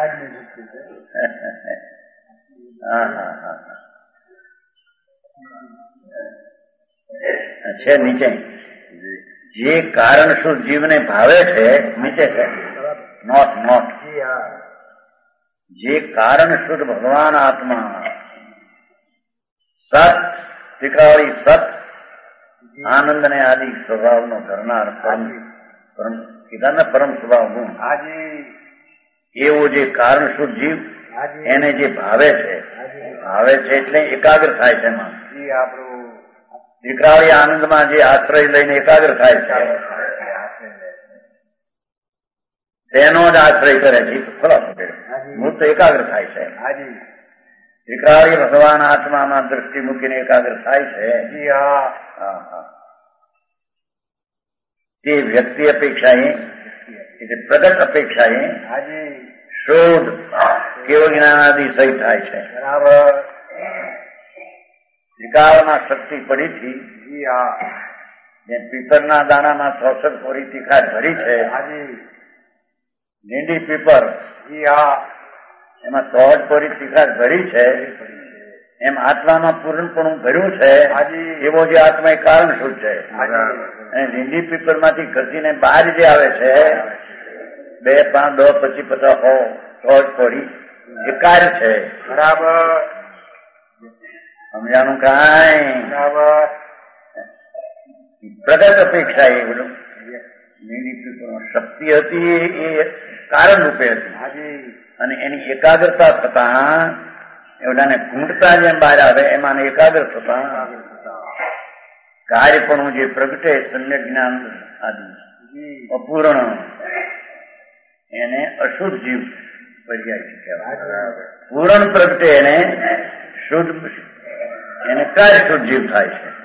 છે નીચે જે કારણ શુદ્ધ જીવને ભાવે છે નીચે છે નોટ જે કારણ શુદ્ધ ભગવાન આત્મા સત ત્રિકાળી સત આનંદ ને આદિ સ્વભાવનો કરનાર કીધા ને પરમ સ્વભાવ ગુણ એવો જે કારણ શુદ્ધ જીવ એને જે ભાવે છે એટલે એકાગ્ર થાય છે. એમાં ત્રિકાળી આનંદમાં જે આશ્રય લઈને એકાગ્ર થાય છે તેનો જ આશ્રય કરે છે. ખલાસ મૂળ તો એકાગ્ર થાય છે. ત્રિકાળી ભગવાન આત્મામાં દ્રષ્ટિ મૂકીને એકાગ્ર થાય છે. તે વ્યક્તિ અપેક્ષાએ એટલે પ્રગટ અપેક્ષાએ શોધ કેવળ જ્ઞાનાદિ સહિત થાય છે. બરાબર. ત્રિકાળમાં શક્તિ પડી હતી. જી હા. જે પીપરના દાણામાં 64 કોરી તીખાશ ભરી છે. હાજી. લીંડી પીપર. જી હા. એમાં 64 કોરી તીખાશ ભરી છે. એમ આત્મામાં પૂર્ણપણું ભર્યું છે. હાજી. એવો જે આત્મા એ કારણ શું છે. અને લીંડી પીપર માંથી ઘસીને બહાર જે આવે છે 2, 5, 10, 25, 50, 100 કોરી એ કાર્ય છે. બરાબર. સમજાનું કાંઈ. બરાબર. પ્રગટ અપેક્ષા એ બધું લીંડી પીપરમાં શક્તિ હતી એ કારણ રૂપે હતી. હાજી. અને એની એકાગ્રતા થતા એવડાને ઘૂંટતા જેમ બહાર આવે એમાં એકાગ્ર થતા કાર્યપણું જે પ્રગટે સમ્યક જ્ઞાન આદિ અપૂર્ણ એને અશુદ્ધ જીવ પર્યાય કહેવાય. પૂર્ણ પ્રગટે એને શુદ્ધ એને કાર્ય શુદ્ધ જીવ થાય છે.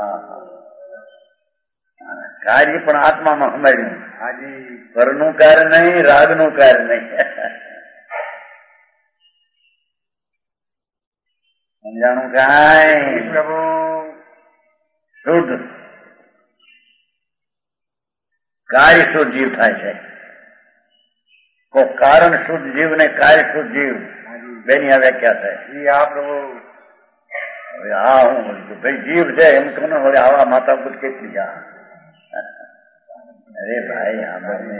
કાર્ય પણ આત્મામાં સંભાળ્યું. હાજી. પરનું કાર્ય નહીં, રાગનું કાર્ય નહીં. સમજાણું કાંઈ. પ્રભુ. શુદ્ધ કાર્ય શુદ્ધ જીવ થાય છે. કોઈ કારણ શુદ્ધ જીવ ને કાર્ય શુદ્ધ જીવ બેની આ વ્યાખ્યા છે. જી હા પ્રભુ. હવે આ હું ભાઈ જીવ છે એમ કહું ને હવે આવા માતા કુછ કેટલી જા. અરે ભાઈ આ બંને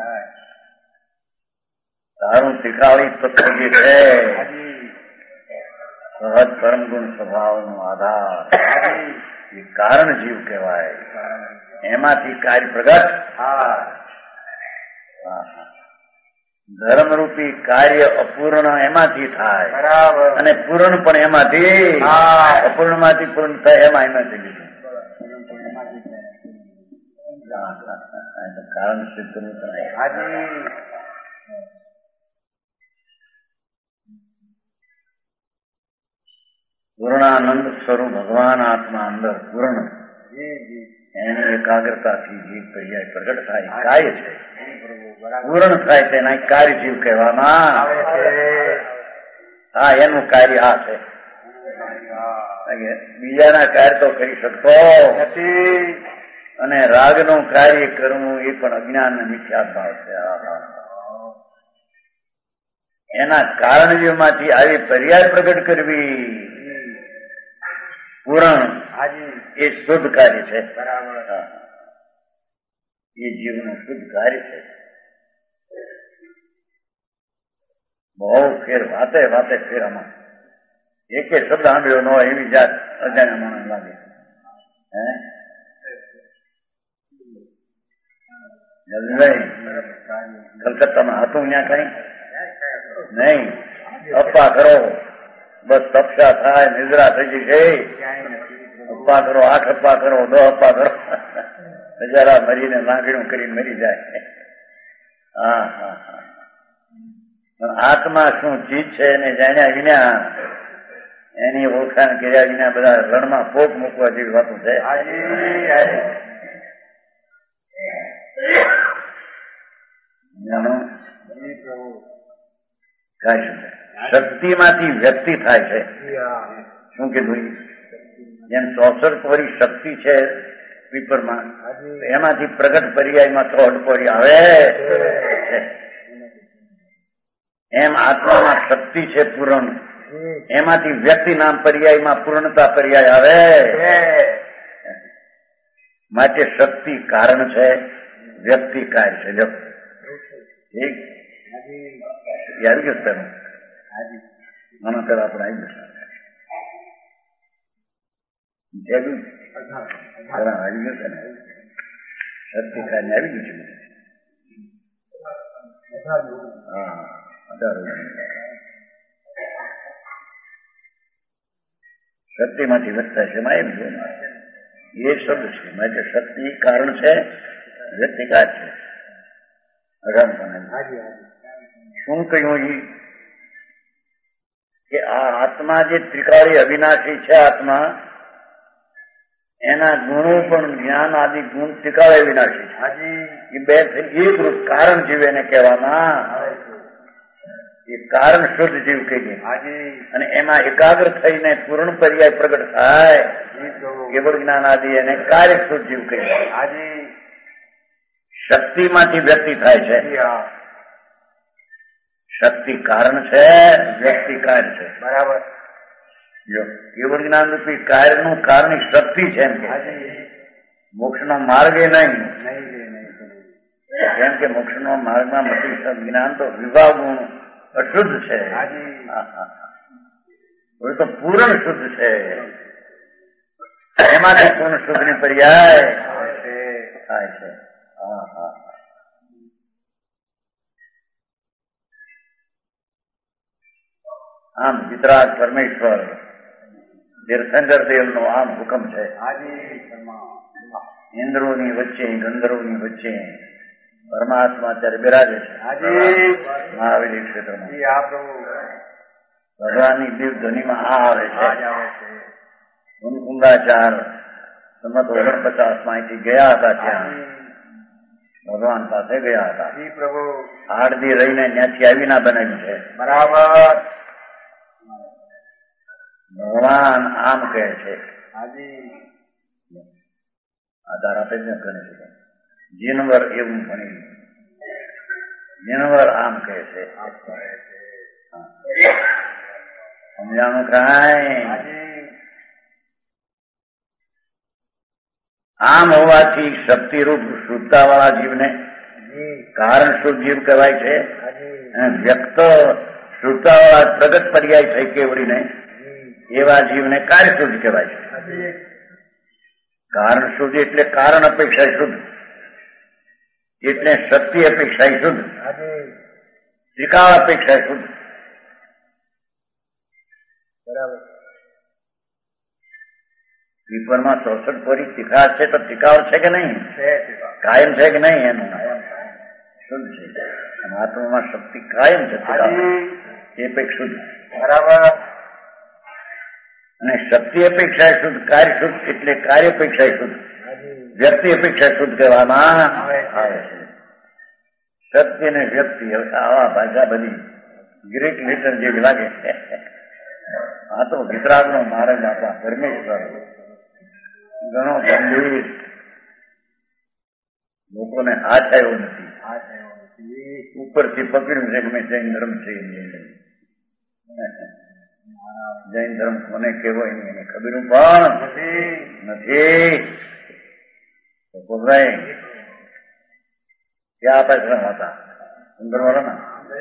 તારું તીખાળી તત્વ જે છે સહજ પરમ ગુણ સ્વભાવનો આધાર એ કારણ જીવ કહેવાય. એમાંથી કાર્ય પ્રગટ. ધર્મરૂપી કાર્ય અપૂર્ણ એમાંથી થાય. બરાબર. અને પૂર્ણ પણ એમાંથી. અપૂર્ણ માંથી પૂર્ણ થાય એમાં એમાંથી લીધું. કારણ સિદ્ધ નું થાય. હાજી. પૂર્ણાનંદ સ્વરૂપ ભગવાન આત્મા અંદર પૂર્ણ એની એકાગ્રતાથી જીવ પર્યાય પ્રગટ થાય કાર્ય છે. પૂર્ણ થાય તેના કાર્ય જીવ કહેવામાં આવે છે. હા, એનું કાર્ય આ છે. બીજાના કાર્ય તો કરી શકતો નથી. અને રાગનું કાર્ય કરવું એ પણ અજ્ઞાન મિથ્યા ભાવ છે. એના કારણ જીવમાંથી આવી પર્યાય પ્રગટ કરવી પૂરણ એ શુદ્ધ કાર્ય છે. એ જીવનું શુદ્ધ કાર્ય છે. બહુ ફેર વાતે વાતે ફેર આમાં એક શબ્દ સાંભળ્યો ન હોય એવી જાત અજાણ્યા માણસ લાગે. કલકત્તામાં હતું ત્યાં કઈ નહીં. અપ્પા કરો બસ તપસ્યા થાય, નિદ્રા થઈ જશે. અપ્પા કરો, 8 અપ્પા કરો, 10 અપ્પા કરો, બજારા મરીને લાંગણું કરીને મરી જાય. આત્મા શું ચીજ છે એને જાણ્યા વિના એની ઓળખાણ કર્યા વિના બધા રણમાં પોક મૂકવા જેવી વાતો છે. શક્તિમાંથી વ્યક્તિ થાય છે. શું કીધું? જેમ 64 કોરી શક્તિ છે પીપરમાં, એમાંથી પ્રગટ પર્યાયમાં 3 કોરી આવે એમ આત્મામાં શક્તિ છે પૂર્ણ, એમાંથી વ્યક્તિ નામ પર્યાયમાં પૂર્ણતા પર્યાય આવે. માટે શક્તિ કારણ છે, વ્યક્તિ કાર્ય છે. ઠીક આવી ગયું તેનું મને કર આપણે આવી ગયું આવી ગયું છે ને શક્તિ કાર્ય આવી ગયું છે. શક્તિમાંથી વધતા છે એમાં એમ એ શબ્દ છે. માટે શક્તિ કારણ છે, વ્યક્તિકાર છે. શું કહ્યું કે આ આત્મા જે ત્રિકાળી અવિનાશી છે, આત્મા એના ગુણો પણ જ્ઞાન આદિ ગુણ ત્રિકાળી અવિનાશી છે. એ બે એક રૂપ કારણ જીવ એને કહેવામાં. એ કારણ શુદ્ધ જીવ કહીએ. હાજી અને એમાં એકાગ્ર થઈને પૂર્ણ પર્યાય પ્રગટ થાય જી પ્રભુ કેવળ જ્ઞાન આદિ એને કાર્ય શુદ્ધ જીવ કહીએ. હાજી શક્તિમાંથી વ્યક્તિ થાય છે. જી હા શક્તિ કારણ છે, વ્યક્તિ કાર્ય છે. બરાબર જો કેવળ જ્ઞાન રૂપી કાર્યનું કારણ શક્તિ છે એમ કે હાજી મોક્ષનો માર્ગ એ નહીં. નહીં પ્રભુ કેમ કે મોક્ષનો માર્ગમાં મતી જ્ઞાન તો વિવાહ ગુણ અશુદ્ધ છે. હાજી હવે તો પૂર્ણ શુદ્ધ છે. એમાંથી પૂર્ણ શુદ્ધ ની પર્યાય થાય છે. આમ વિતરાગ પરમેશ્વર તીર્થંકર દેવ નો આમ હુકમ છે. હાજી ઇન્દ્રોની વચ્ચે ગંધર્વની વચ્ચે પરમાત્મા અત્યારે બિરાજે છે. હાજી મહાવેલી ક્ષેત્રમાં જી હા પ્રભુ ભગવાનની દિવ ધ્વનિમાં આ આવે આજ છે. આવે છે કુંડાચાર સંમત 49 માંથી ગયા હતા. ત્યાં ભગવાન પાસે ગયા હતા. જી પ્રભુ 8 દી રહીને ત્યાંથી આવીને બનાવ્યું છે. બરાબર ભગવાન આમ કહે છે. હાજી આધાર આપે જ ગણી શકે. જીનવર એવું ભણી જીનવર આમ કહે છે. સમજાણું કાંઈ હાજી આમ હોવાથી શક્તિરૂપ શુદ્ધતા વાળા જીવને જી કારણ શુદ્ધ જીવ કહેવાય છે. હાજી અને વ્યક્ત શુદ્ધતા વાળા પ્રગટ પર્યાય થઈ કેવડીને એવા જીવને કાર્ય શુદ્ધ કહેવાય છે. હાજી કારણ શુદ્ધ એટલે કારણ અપેક્ષા શુદ્ધ, એટલે શક્તિ અપેક્ષા શુદ્ધ, હાજી ત્રિકાળ અપેક્ષા શુદ્ધ. બરાબર પીપળમાં 64 કોરી તીખાશ છે તો ટીકાવ છે કે નહીં? છે કાયમ છે કે નહીં? એનું શુદ્ધ છે. આત્મામાં શક્તિ કાયમ છે. હાજી એ અપેક્ષા શુદ્ધ. બરાબર અને શક્તિ અપેક્ષા શુદ્ધ, કાર્ય શુદ્ધ એટલે કાર્ય અપેક્ષા શુદ્ધ, હાજી વ્યક્તિ અપેક્ષા શુદ્ધ કહેવામાં આવે આવે છે. સત્ય ને વ્યક્તિ આવા ભાષા બધી ગ્રીક લેટર જેવી લાગે. આ તો વિતરાગનો માર્ગ આપણા પરમેશ્વર ઘણો ગંભીર, લોકોને હાથ આવ્યો નથી. ઉપરથી પકડ્યું છે કે મેં જૈન ધર્મ છે. જૈન ધર્મ કોને કેવો એને ખબર પણ નથી. ભાઈ ક્યાં પાછળ હતા સુંદર વાળા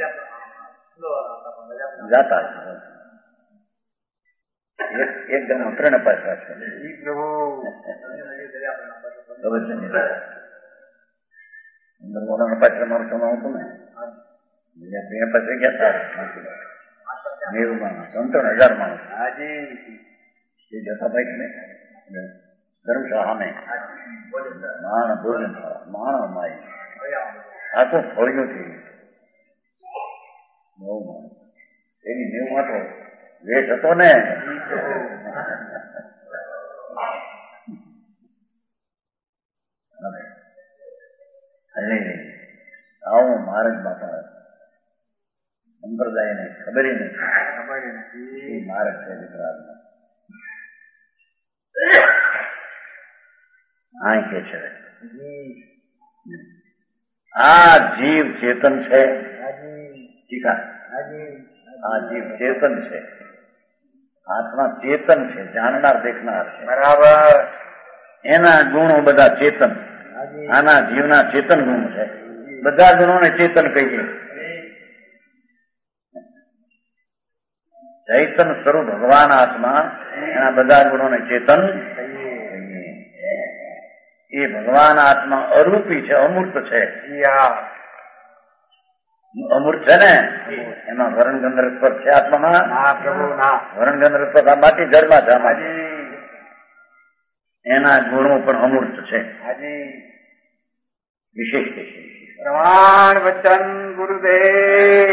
જાતા એકદમ ત્રણ પાછળ છે. પ્રભુ સુંદર વાળાના પાછળ મારું સમય હતું ને બે પાસે ગયા હતા 90,000 માણસ હાજી એ જતા ભાઈ ને ધર્મશાળા સામે માણ ભોજન માણ માય આખું ફળિયું થઈ બહુ માણ એની 90 માટો વેટ હતો ને. આવું મહારાજ બાપા સંપ્રદાય ને ખબર નથી માર્ગ છે વિતરાગનો. આ કે છે આ જીવ ચેતન છે. ઠીકા આ જીવ ચેતન છે. આત્મા ચેતન છે, જાણનાર દેખનાર છે. બરાબર એના ગુણો બધા ચેતન. આના જીવના ચેતન ગુણો છે. બધા ગુણોને ચેતન કહીએ. ચૈતન સ્વરૂપ ભગવાન આત્મા એના બધા ગુણોને ચેતન કહીએ. એ ભગવાન આત્મા અરૂપી છે, અમૂર્ત છે. અમૂર્ત છે ને એમાં વરણ ગંધર્વ સ્પર્શ છે આત્મામાં. ના પ્રભુ ના. વરણ ગંધર્વ સ્પર્શ આ બાકી જળમાં છે. એના ગુણો પણ અમૂર્ત છે. વિશેષ પ્રમાણ વચન ગુરુદેવ.